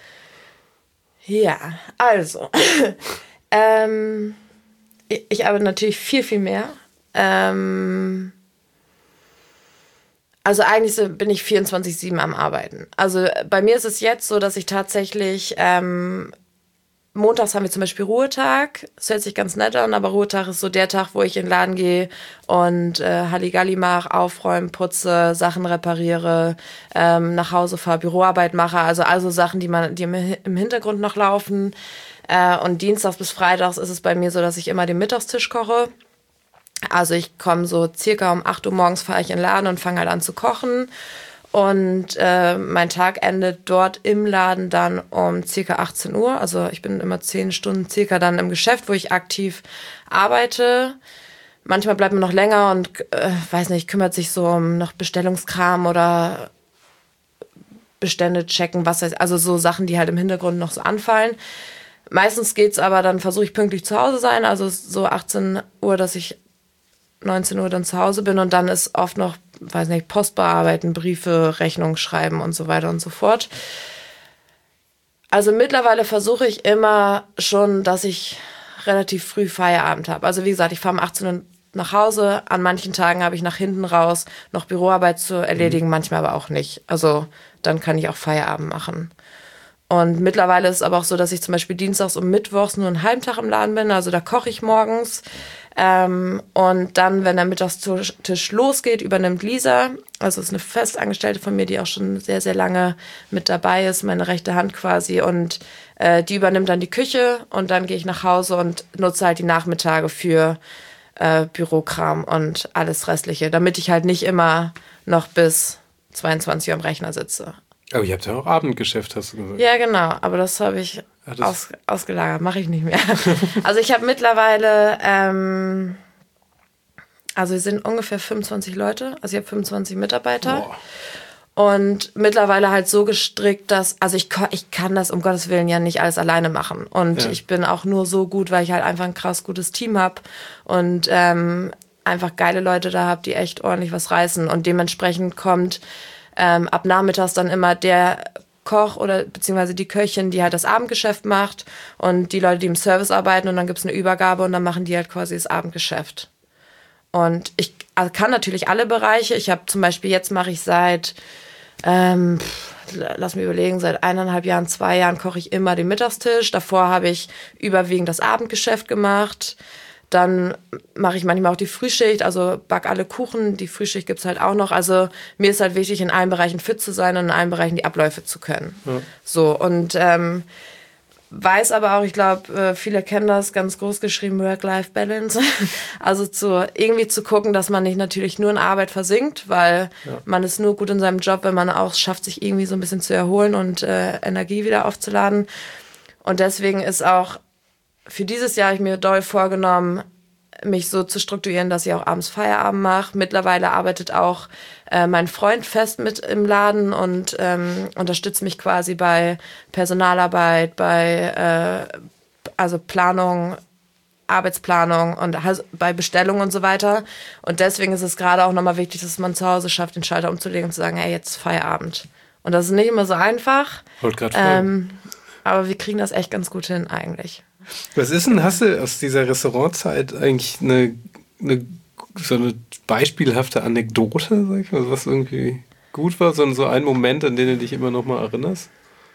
Ja, also, ähm, ich, ich arbeite natürlich viel, viel mehr. Ähm, Also eigentlich so bin ich vierundzwanzig sieben am Arbeiten. Also bei mir ist es jetzt so, dass ich tatsächlich, ähm, montags haben wir zum Beispiel Ruhetag. Das hört sich ganz nett an, aber Ruhetag ist so der Tag, wo ich in den Laden gehe und äh, Halligalli mache, aufräume, putze, Sachen repariere, ähm, nach Hause fahre, Büroarbeit mache. Also also Sachen, die man, die im Hintergrund noch laufen. Äh, und dienstags bis freitags ist es bei mir so, dass ich immer den Mittagstisch koche. Also ich komme so circa um acht Uhr morgens, fahre ich in den Laden und fange halt an zu kochen. Und äh, mein Tag endet dort im Laden dann um circa achtzehn Uhr. Also ich bin immer zehn Stunden circa dann im Geschäft, wo ich aktiv arbeite. Manchmal bleibt man noch länger und, äh, weiß nicht, kümmert sich so um noch Bestellungskram oder Bestände checken, was heißt, also so Sachen, die halt im Hintergrund noch so anfallen. Meistens geht's aber, dann versuche ich pünktlich zu Hause sein, also so achtzehn Uhr, dass ich neunzehn Uhr dann zu Hause bin und dann ist oft noch, weiß nicht, Post bearbeiten, Briefe, Rechnungen schreiben und so weiter und so fort. Also mittlerweile versuche ich immer schon, dass ich relativ früh Feierabend habe. Also wie gesagt, ich fahre um achtzehn Uhr nach Hause. An manchen Tagen habe ich nach hinten raus noch Büroarbeit zu erledigen, mhm. manchmal aber auch nicht. Also dann kann ich auch Feierabend machen. Und mittlerweile ist es aber auch so, dass ich zum Beispiel dienstags und mittwochs nur einen halben Tag im Laden bin. Also da koche ich morgens. Ähm, und dann, wenn der Mittagstisch losgeht, übernimmt Lisa. Also ist eine Festangestellte von mir, die auch schon sehr, sehr lange mit dabei ist. Meine rechte Hand quasi. Und äh, die übernimmt dann die Küche. Und dann gehe ich nach Hause und nutze halt die Nachmittage für äh, Bürokram und alles Restliche. Damit ich halt nicht immer noch bis zweiundzwanzig Uhr am Rechner sitze. Aber ihr habt ja auch Abendgeschäft, hast du gesagt. Ja, genau. Aber das habe ich Ach, das aus, ausgelagert. Mache ich nicht mehr. Also ich habe mittlerweile, ähm, also wir sind ungefähr fünfundzwanzig Leute. Also ich habe fünfundzwanzig Mitarbeiter. Boah. Und mittlerweile halt so gestrickt, dass, also ich, ich kann das um Gottes Willen ja nicht alles alleine machen. Und ja. ich bin auch nur so gut, weil ich halt einfach ein krass gutes Team habe. Und ähm, einfach geile Leute da habe, die echt ordentlich was reißen. Und dementsprechend kommt Ähm, ab nachmittags dann immer der Koch oder beziehungsweise die Köchin, die halt das Abendgeschäft macht und die Leute, die im Service arbeiten und dann gibt's eine Übergabe und dann machen die halt quasi das Abendgeschäft. Und ich also kann natürlich alle Bereiche. Ich habe zum Beispiel, jetzt mache ich seit, ähm, lass mich überlegen, seit eineinhalb Jahren, zwei Jahren koche ich immer den Mittagstisch. Davor habe ich überwiegend das Abendgeschäft gemacht. Dann mache ich manchmal auch die Frühschicht, also back alle Kuchen. Die Frühschicht gibt's halt auch noch. Also mir ist halt wichtig, in allen Bereichen fit zu sein und in allen Bereichen die Abläufe zu können. Ja. So, und ähm, weiß aber auch, ich glaube, viele kennen das, ganz groß geschrieben, Work-Life-Balance. Also zu irgendwie zu gucken, dass man nicht natürlich nur in Arbeit versinkt, weil ja. man ist nur gut in seinem Job, wenn man auch schafft, sich irgendwie so ein bisschen zu erholen und äh, Energie wieder aufzuladen. Und deswegen ist auch für dieses Jahr habe ich mir doll vorgenommen, mich so zu strukturieren, dass ich auch abends Feierabend mache. Mittlerweile arbeitet auch äh, mein Freund fest mit im Laden und ähm, unterstützt mich quasi bei Personalarbeit, bei äh, also Planung, Arbeitsplanung und bei Bestellung und so weiter. Und deswegen ist es gerade auch nochmal wichtig, dass man zu Hause schafft, den Schalter umzulegen und zu sagen, hey, jetzt Feierabend. Und das ist nicht immer so einfach. Wollte gerade ähm, aber wir kriegen das echt ganz gut hin eigentlich. Was ist denn, hast du aus dieser Restaurantzeit eigentlich eine, eine so eine beispielhafte Anekdote, sag ich mal, was irgendwie gut war, sondern so ein Moment, an den du dich immer noch mal erinnerst?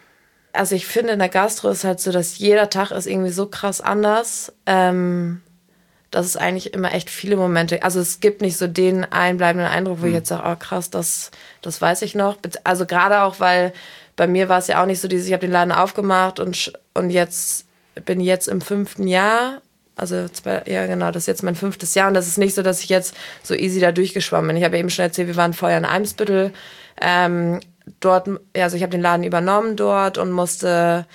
Also ich finde, in der Gastro ist halt so, dass jeder Tag ist irgendwie so krass anders, ähm, dass es eigentlich immer echt viele Momente, also es gibt nicht so den einbleibenden Eindruck, wo hm. ich jetzt sage, oh krass, das, das weiß ich noch. Also gerade auch, weil bei mir war es ja auch nicht so dieses, ich habe den Laden aufgemacht und, und jetzt bin jetzt im fünften Jahr, also zwei, ja genau, das ist jetzt mein fünftes Jahr und das ist nicht so, dass ich jetzt so easy da durchgeschwommen bin. Ich habe ja eben schon erzählt, wir waren vorher in Eimsbüttel, ähm, dort, also ich habe den Laden übernommen dort und musste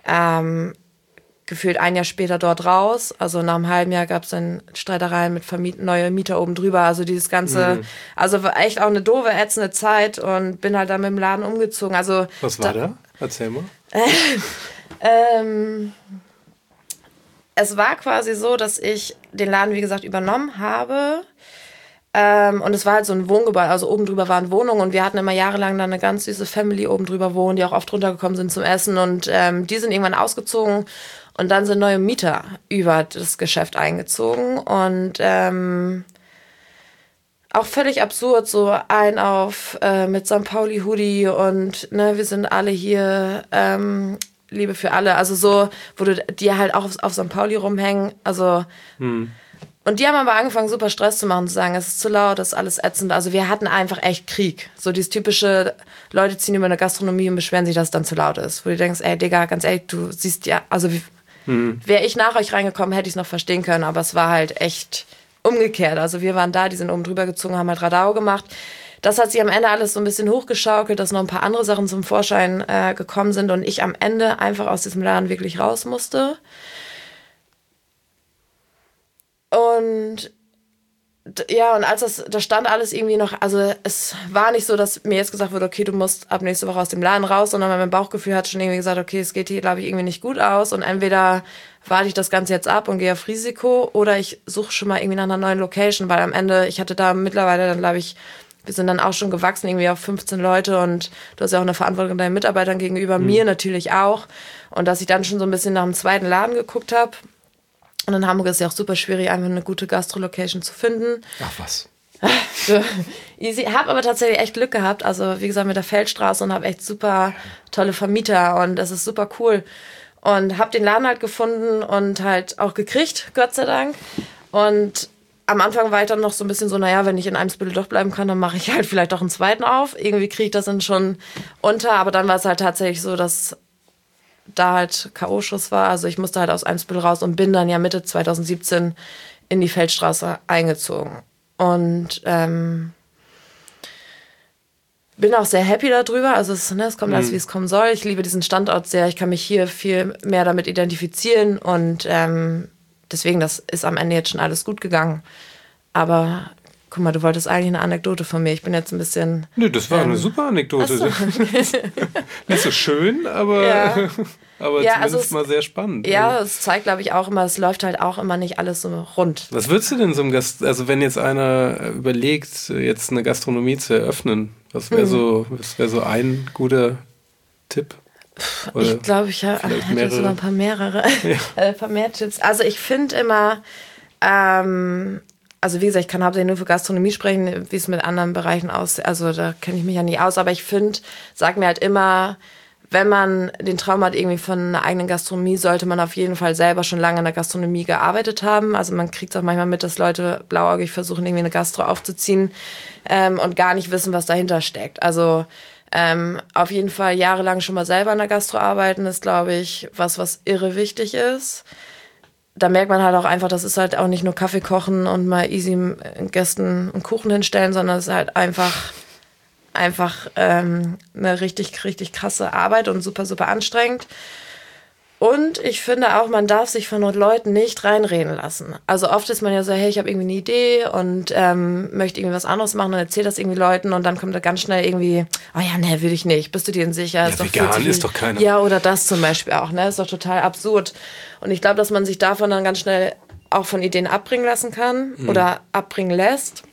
ähm, gefühlt ein Jahr später dort raus. Also nach einem halben Jahr gab es dann Streitereien mit Vermiet- neue Mieter oben drüber. Also dieses ganze, mhm. also war echt auch eine doofe, ätzende Zeit und bin halt dann mit dem Laden umgezogen. Also was war da? da? Erzähl mal. ähm, es war quasi so, dass ich den Laden, wie gesagt, übernommen habe. Ähm, und es war halt so ein Wohngebäude, also oben drüber waren Wohnungen und wir hatten immer jahrelang dann eine ganz süße Family oben drüber wohnen, die auch oft runtergekommen sind zum Essen und ähm, die sind irgendwann ausgezogen und dann sind neue Mieter über das Geschäft eingezogen und ähm, auch völlig absurd, so ein auf äh, mit Sankt Pauli-Hoodie und ne, wir sind alle hier, ähm, Liebe für alle. Also so, wo du die halt auch auf, auf Sankt Pauli rumhängen. Also hm. Und die haben aber angefangen, super Stress zu machen, zu sagen, es ist zu laut, das ist alles ätzend. Also wir hatten einfach echt Krieg. So dieses typische, Leute ziehen über eine Gastronomie und beschweren sich, dass es dann zu laut ist. Wo du denkst, ey Digga, ganz ehrlich, du siehst ja, also hm. wäre ich nach euch reingekommen, hätte ich es noch verstehen können, aber es war halt echt umgekehrt. Also wir waren da, die sind oben drüber gezogen, haben halt Radau gemacht. Das hat sich am Ende alles so ein bisschen hochgeschaukelt, dass noch ein paar andere Sachen zum Vorschein äh, gekommen sind und ich am Ende einfach aus diesem Laden wirklich raus musste. Und ja, und als das, da stand alles irgendwie noch, also es war nicht so, dass mir jetzt gesagt wurde, okay, du musst ab nächste Woche aus dem Laden raus, sondern mein Bauchgefühl hat schon irgendwie gesagt, okay, es geht hier, glaube ich, irgendwie nicht gut aus und entweder warte ich das Ganze jetzt ab und gehe auf Risiko oder ich suche schon mal irgendwie nach einer neuen Location, weil am Ende, ich hatte da mittlerweile dann, glaube ich, wir sind dann auch schon gewachsen, irgendwie auf fünfzehn Leute und du hast ja auch eine Verantwortung deinen Mitarbeitern gegenüber, mhm. mir natürlich auch. Und dass ich dann schon so ein bisschen nach dem zweiten Laden geguckt habe. Und in Hamburg ist es ja auch super schwierig, einfach eine gute Gastro-Location zu finden. Ach was. Easy. Hab aber tatsächlich echt Glück gehabt. Also wie gesagt mit der Feldstraße und habe echt super tolle Vermieter und das ist super cool. Und habe den Laden halt gefunden und halt auch gekriegt, Gott sei Dank. Und am Anfang war ich dann noch so ein bisschen so, naja, wenn ich in Eimsbüttel doch bleiben kann, dann mache ich halt vielleicht auch einen zweiten auf. Irgendwie kriege ich das dann schon unter, aber dann war es halt tatsächlich so, dass da halt K O-Schuss war. Also ich musste halt aus Eimsbüttel raus und bin dann ja Mitte zwanzig siebzehn in die Feldstraße eingezogen. Und ähm, bin auch sehr happy darüber. Also es, ne, es kommt mhm. alles, wie es kommen soll. Ich liebe diesen Standort sehr. Ich kann mich hier viel mehr damit identifizieren und ähm, deswegen, das ist am Ende jetzt schon alles gut gegangen. Aber guck mal, du wolltest eigentlich eine Anekdote von mir. Ich bin jetzt ein bisschen... Nö, das war ähm, eine super Anekdote. So. Nicht so schön, aber, ja. aber ja, zumindest also es, mal sehr spannend. Ja, es zeigt, glaube ich, auch immer, es läuft halt auch immer nicht alles so rund. Was würdest du denn so einem Gast... Also wenn jetzt einer überlegt, jetzt eine Gastronomie zu eröffnen, was wäre mhm. so, was wär so ein guter Tipp? Oder ich glaube, ich habe hab sogar ein paar mehrere, ja. ein paar mehr Tipps. Also ich finde immer, ähm, also wie gesagt, ich kann hauptsächlich nur für Gastronomie sprechen, wie es mit anderen Bereichen aussieht. Also da kenne ich mich ja nie aus, aber ich finde, sag mir halt immer, wenn man den Traum hat irgendwie von einer eigenen Gastronomie, sollte man auf jeden Fall selber schon lange in der Gastronomie gearbeitet haben. Also man kriegt auch manchmal mit, dass Leute blauäugig versuchen, irgendwie eine Gastro aufzuziehen ähm, und gar nicht wissen, was dahinter steckt. Also Ähm, auf jeden Fall jahrelang schon mal selber in der Gastro arbeiten ist, glaube ich, was, was irre wichtig ist. Da merkt man halt auch einfach, das ist halt auch nicht nur Kaffee kochen und mal easy Gästen einen Kuchen hinstellen, sondern es ist halt einfach, einfach ähm, eine richtig, richtig krasse Arbeit und super, super anstrengend. Und ich finde auch, man darf sich von Leuten nicht reinreden lassen. Also oft ist man ja so, hey, ich habe irgendwie eine Idee und ähm, möchte irgendwie was anderes machen und erzähle das irgendwie Leuten und dann kommt da ganz schnell irgendwie, oh ja, nee, will ich nicht. Bist du dir denn sicher? Ja, ist doch vegan ist doch keiner. Ja, oder das zum Beispiel auch, ne? Ist doch total absurd. Und ich glaube, dass man sich davon dann ganz schnell auch von Ideen abbringen lassen kann mhm. oder abbringen lässt.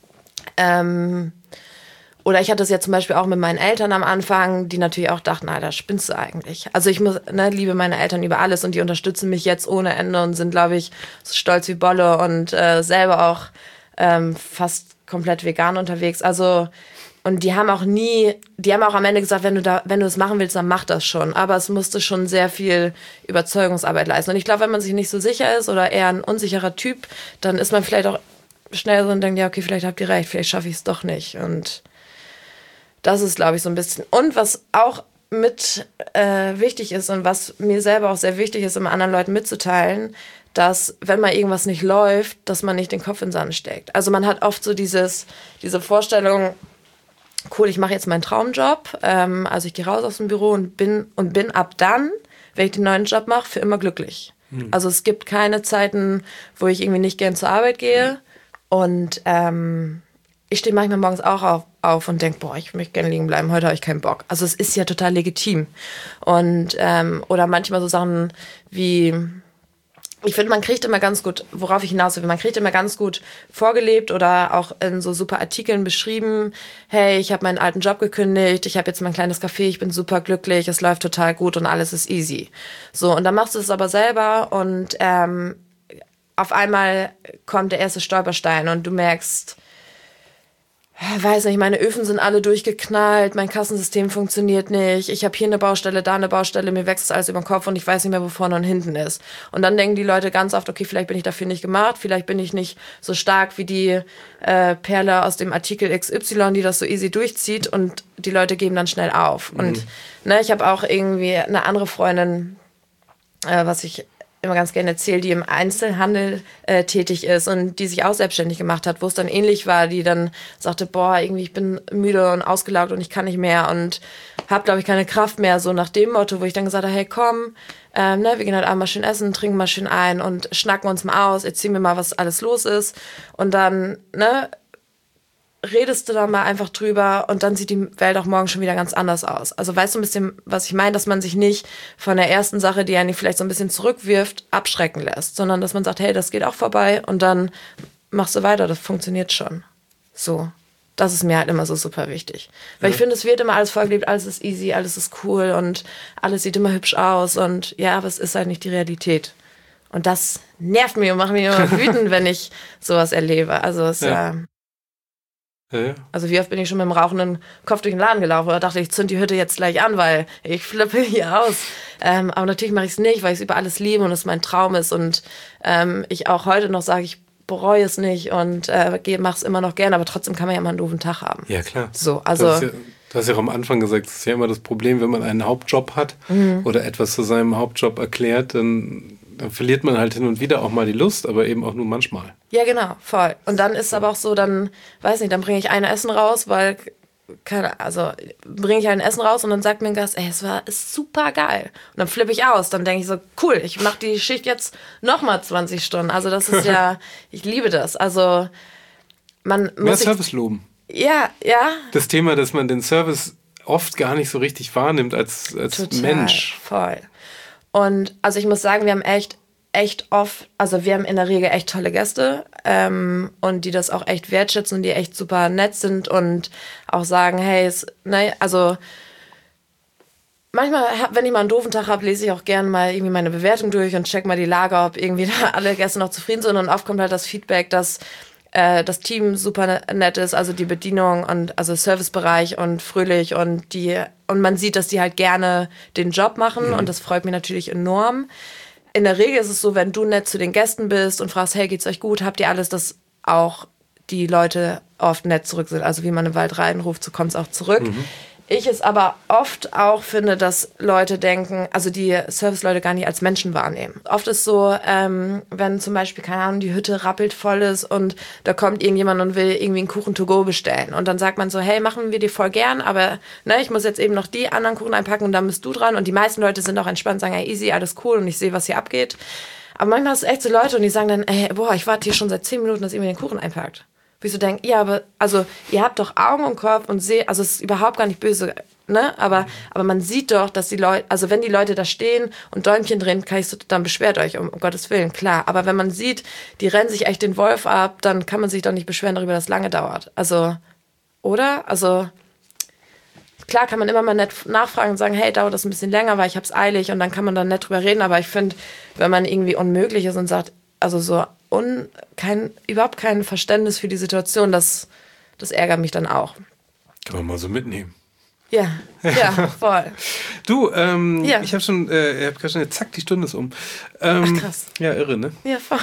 Ähm... Oder ich hatte es ja zum Beispiel auch mit meinen Eltern am Anfang, die natürlich auch dachten, Alter, spinnst du eigentlich? Also ich muss, ne, liebe meine Eltern über alles und die unterstützen mich jetzt ohne Ende und sind, glaube ich, so stolz wie Bolle und äh, selber auch ähm, fast komplett vegan unterwegs. Also und die haben auch nie, die haben auch am Ende gesagt, wenn du da, wenn du es machen willst, dann mach das schon. Aber es musste schon sehr viel Überzeugungsarbeit leisten. Und ich glaube, wenn man sich nicht so sicher ist oder eher ein unsicherer Typ, dann ist man vielleicht auch schnell so und denkt, ja, okay, vielleicht habt ihr recht, vielleicht schaffe ich es doch nicht. Und das ist, glaube ich, so ein bisschen. Und was auch mit äh, wichtig ist und was mir selber auch sehr wichtig ist, immer anderen Leuten mitzuteilen, dass, wenn mal irgendwas nicht läuft, dass man nicht den Kopf in den Sand steckt. Also man hat oft so dieses, diese Vorstellung, cool, ich mache jetzt meinen Traumjob, ähm, also ich gehe raus aus dem Büro und bin, und bin ab dann, wenn ich den neuen Job mache, für immer glücklich. Hm. Also es gibt keine Zeiten, wo ich irgendwie nicht gern zur Arbeit gehe und ähm, ich stehe manchmal morgens auch auf, auf und denke, boah, ich möchte gerne liegen bleiben, heute habe ich keinen Bock. Also es ist ja total legitim. Und ähm, oder manchmal so Sachen wie, ich finde, man kriegt immer ganz gut, worauf ich hinaus will, man kriegt immer ganz gut vorgelebt oder auch in so super Artikeln beschrieben, hey, ich habe meinen alten Job gekündigt, ich habe jetzt mein kleines Café, ich bin super glücklich, es läuft total gut und alles ist easy. So, und dann machst du es aber selber und ähm, auf einmal kommt der erste Stolperstein und du merkst, weiß nicht, meine Öfen sind alle durchgeknallt, mein Kassensystem funktioniert nicht, ich habe hier eine Baustelle, da eine Baustelle, mir wächst alles über den Kopf und ich weiß nicht mehr, wo vorne und hinten ist. Und dann denken die Leute ganz oft, okay, vielleicht bin ich dafür nicht gemacht, vielleicht bin ich nicht so stark wie die äh, Perle aus dem Artikel X Y, die das so easy durchzieht, und die Leute geben dann schnell auf. Mhm. Und ne, ich habe auch irgendwie eine andere Freundin, äh, was ich immer ganz gerne erzähle, die im Einzelhandel äh, tätig ist und die sich auch selbstständig gemacht hat, wo es dann ähnlich war, die dann sagte, boah, irgendwie ich bin müde und ausgelaugt und ich kann nicht mehr und habe, glaube ich, keine Kraft mehr, so nach dem Motto, wo ich dann gesagt habe, hey, komm, ähm, ne, wir gehen halt einmal schön essen, trinken mal schön ein und schnacken uns mal aus, erzähl mir mal, was alles los ist, und dann, ne, redest du da mal einfach drüber und dann sieht die Welt auch morgen schon wieder ganz anders aus. Also weißt du ein bisschen, was ich meine, dass man sich nicht von der ersten Sache, die einen vielleicht so ein bisschen zurückwirft, abschrecken lässt, sondern dass man sagt, hey, das geht auch vorbei und dann machst du weiter, das funktioniert schon. So, das ist mir halt immer so super wichtig. Weil ja. ich finde, es wird immer alles vorgelebt, alles ist easy, alles ist cool und alles sieht immer hübsch aus und ja, aber es ist halt nicht die Realität. Und das nervt mich und macht mich immer wütend, wenn ich sowas erlebe. Also es ja... ja Ja. Also wie oft bin ich schon mit dem rauchenden Kopf durch den Laden gelaufen oder dachte, ich zünd die Hütte jetzt gleich an, weil ich flippe hier aus. Ähm, aber natürlich mache ich es nicht, weil ich es über alles liebe und es mein Traum ist und ähm, ich auch heute noch sage, ich bereue es nicht und äh, mache es immer noch gerne, aber trotzdem kann man ja mal einen doofen Tag haben. Ja, klar. So, also das ist ja, du hast ja auch am Anfang gesagt, das ist ja immer das Problem, wenn man einen Hauptjob hat mhm. oder etwas zu seinem Hauptjob erklärt, dann dann verliert man halt hin und wieder auch mal die Lust, aber eben auch nur manchmal. Ja, genau, voll. Und dann ist es aber auch so, dann, weiß nicht, dann bringe ich ein Essen raus, weil, keine, also bringe ich ein Essen raus und dann sagt mir ein Gast, ey, es war ist super geil. Und dann flippe ich aus, dann denke ich so, cool, ich mache die Schicht jetzt nochmal zwanzig Stunden. Also das ist ja, ich liebe das. Also man muss... Mehr Service loben. Ja, ja. Das Thema, dass man den Service oft gar nicht so richtig wahrnimmt als, als Total, Mensch. Voll. Und also ich muss sagen, wir haben echt, echt oft, also wir haben in der Regel echt tolle Gäste ähm, und die das auch echt wertschätzen und die echt super nett sind und auch sagen, hey, es, ne, also manchmal, wenn ich mal einen doofen Tag habe, lese ich auch gerne mal irgendwie meine Bewertung durch und check mal die Lage, ob irgendwie da alle Gäste noch zufrieden sind, und oft kommt halt das Feedback, dass äh, das Team super nett ist, also die Bedienung und also Servicebereich und fröhlich und die und man sieht, dass die halt gerne den Job machen mhm. und das freut mich natürlich enorm. In der Regel ist es so, wenn du nett zu den Gästen bist und fragst, hey, geht's euch gut, habt ihr alles, dass auch die Leute oft nett zurück sind. Also wie man im Wald reinruft, so kommt es auch zurück. Mhm. Ich es aber oft auch finde, dass Leute denken, also die Serviceleute gar nicht als Menschen wahrnehmen. Oft ist so, ähm, wenn zum Beispiel, keine Ahnung, die Hütte rappelt voll ist und da kommt irgendjemand und will irgendwie einen Kuchen to go bestellen. Und dann sagt man so, hey, machen wir dir voll gern, aber ne, ich muss jetzt eben noch die anderen Kuchen einpacken und dann bist du dran. Und die meisten Leute sind auch entspannt, sagen, hey, easy, alles cool und ich sehe, was hier abgeht. Aber manchmal ist es echt so Leute und die sagen dann, ey, boah, ich warte hier schon seit zehn Minuten, dass ihr mir den Kuchen einpackt. Wie ich so denke, ja, aber, also, ihr habt doch Augen im Kopf und seht, also, es ist überhaupt gar nicht böse, ne, aber, aber man sieht doch, dass die Leute, also, wenn die Leute da stehen und Däumchen drehen, kann ich so, dann beschwert euch, um, um Gottes Willen, klar, aber wenn man sieht, die rennen sich echt den Wolf ab, dann kann man sich doch nicht beschweren darüber, dass es lange dauert, also, oder? Also, klar kann man immer mal nett nachfragen und sagen, hey, dauert das ein bisschen länger, weil ich hab's eilig, und dann kann man dann nett drüber reden, aber ich finde, wenn man irgendwie unmöglich ist und sagt, also so, und kein, überhaupt kein Verständnis für die Situation, das, das ärgert mich dann auch. Kann man mal so mitnehmen. Ja, ja, voll. Du, ähm, ja. ich habe schon, äh, ich habe gerade schon, zack, die Stunde ist um. Ähm, Ach, krass. Ja, irre, ne? Ja, voll.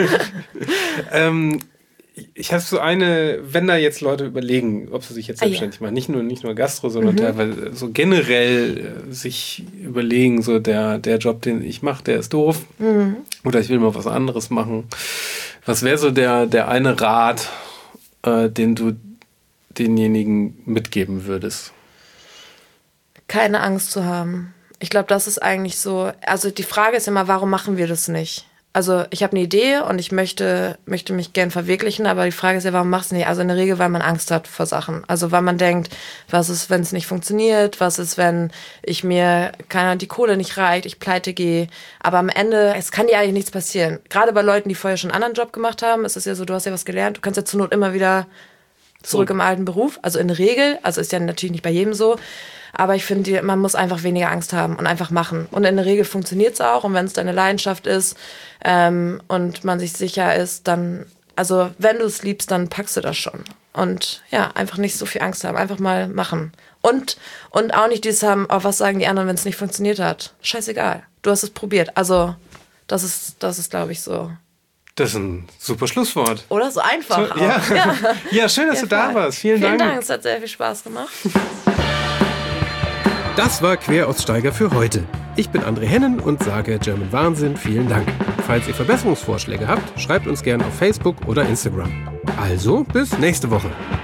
ähm, ich habe so eine, wenn da jetzt Leute überlegen, ob sie sich jetzt selbstständig ah, ja. machen, nicht nur, nicht nur Gastro, sondern mhm. teilweise so generell äh, sich überlegen, so der, der Job, den ich mache, der ist doof. Mhm. Oder ich will mal was anderes machen. Was wäre so der, der eine Rat, äh, den du denjenigen mitgeben würdest? Keine Angst zu haben. Ich glaube, das ist eigentlich so, also die Frage ist immer, warum machen wir das nicht? Also ich habe eine Idee und ich möchte, möchte mich gern verwirklichen, aber die Frage ist ja, warum machst du nicht? Also in der Regel, weil man Angst hat vor Sachen. Also weil man denkt, was ist, wenn es nicht funktioniert? Was ist, wenn ich mir, keine Ahnung, die Kohle nicht reicht, ich pleite gehe? Aber am Ende, es kann dir eigentlich nichts passieren. Gerade bei Leuten, die vorher schon einen anderen Job gemacht haben, ist es ja so, du hast ja was gelernt, du kannst ja zur Not immer wieder zurück so. Im alten Beruf. Also in der Regel, also ist ja natürlich nicht bei jedem so. Aber ich finde, man muss einfach weniger Angst haben und einfach machen. Und in der Regel funktioniert es auch. Und wenn es deine Leidenschaft ist ähm, und man sich sicher ist, dann, also wenn du es liebst, dann packst du das schon. Und ja, einfach nicht so viel Angst haben, einfach mal machen. Und, und auch nicht dieses haben, oh, was sagen die anderen, wenn es nicht funktioniert hat. Scheißegal, du hast es probiert. Also das ist, das ist, glaube ich, so. Das ist ein super Schlusswort. Oder so einfach so, auch. Ja. Ja. ja, schön, dass ja, du da warst. Vielen, Vielen Dank. Dank, es hat sehr viel Spaß gemacht. Das war Queraussteiger für heute. Ich bin André Hennen und sage German Wahnsinn vielen Dank. Falls ihr Verbesserungsvorschläge habt, schreibt uns gerne auf Facebook oder Instagram. Also, bis nächste Woche.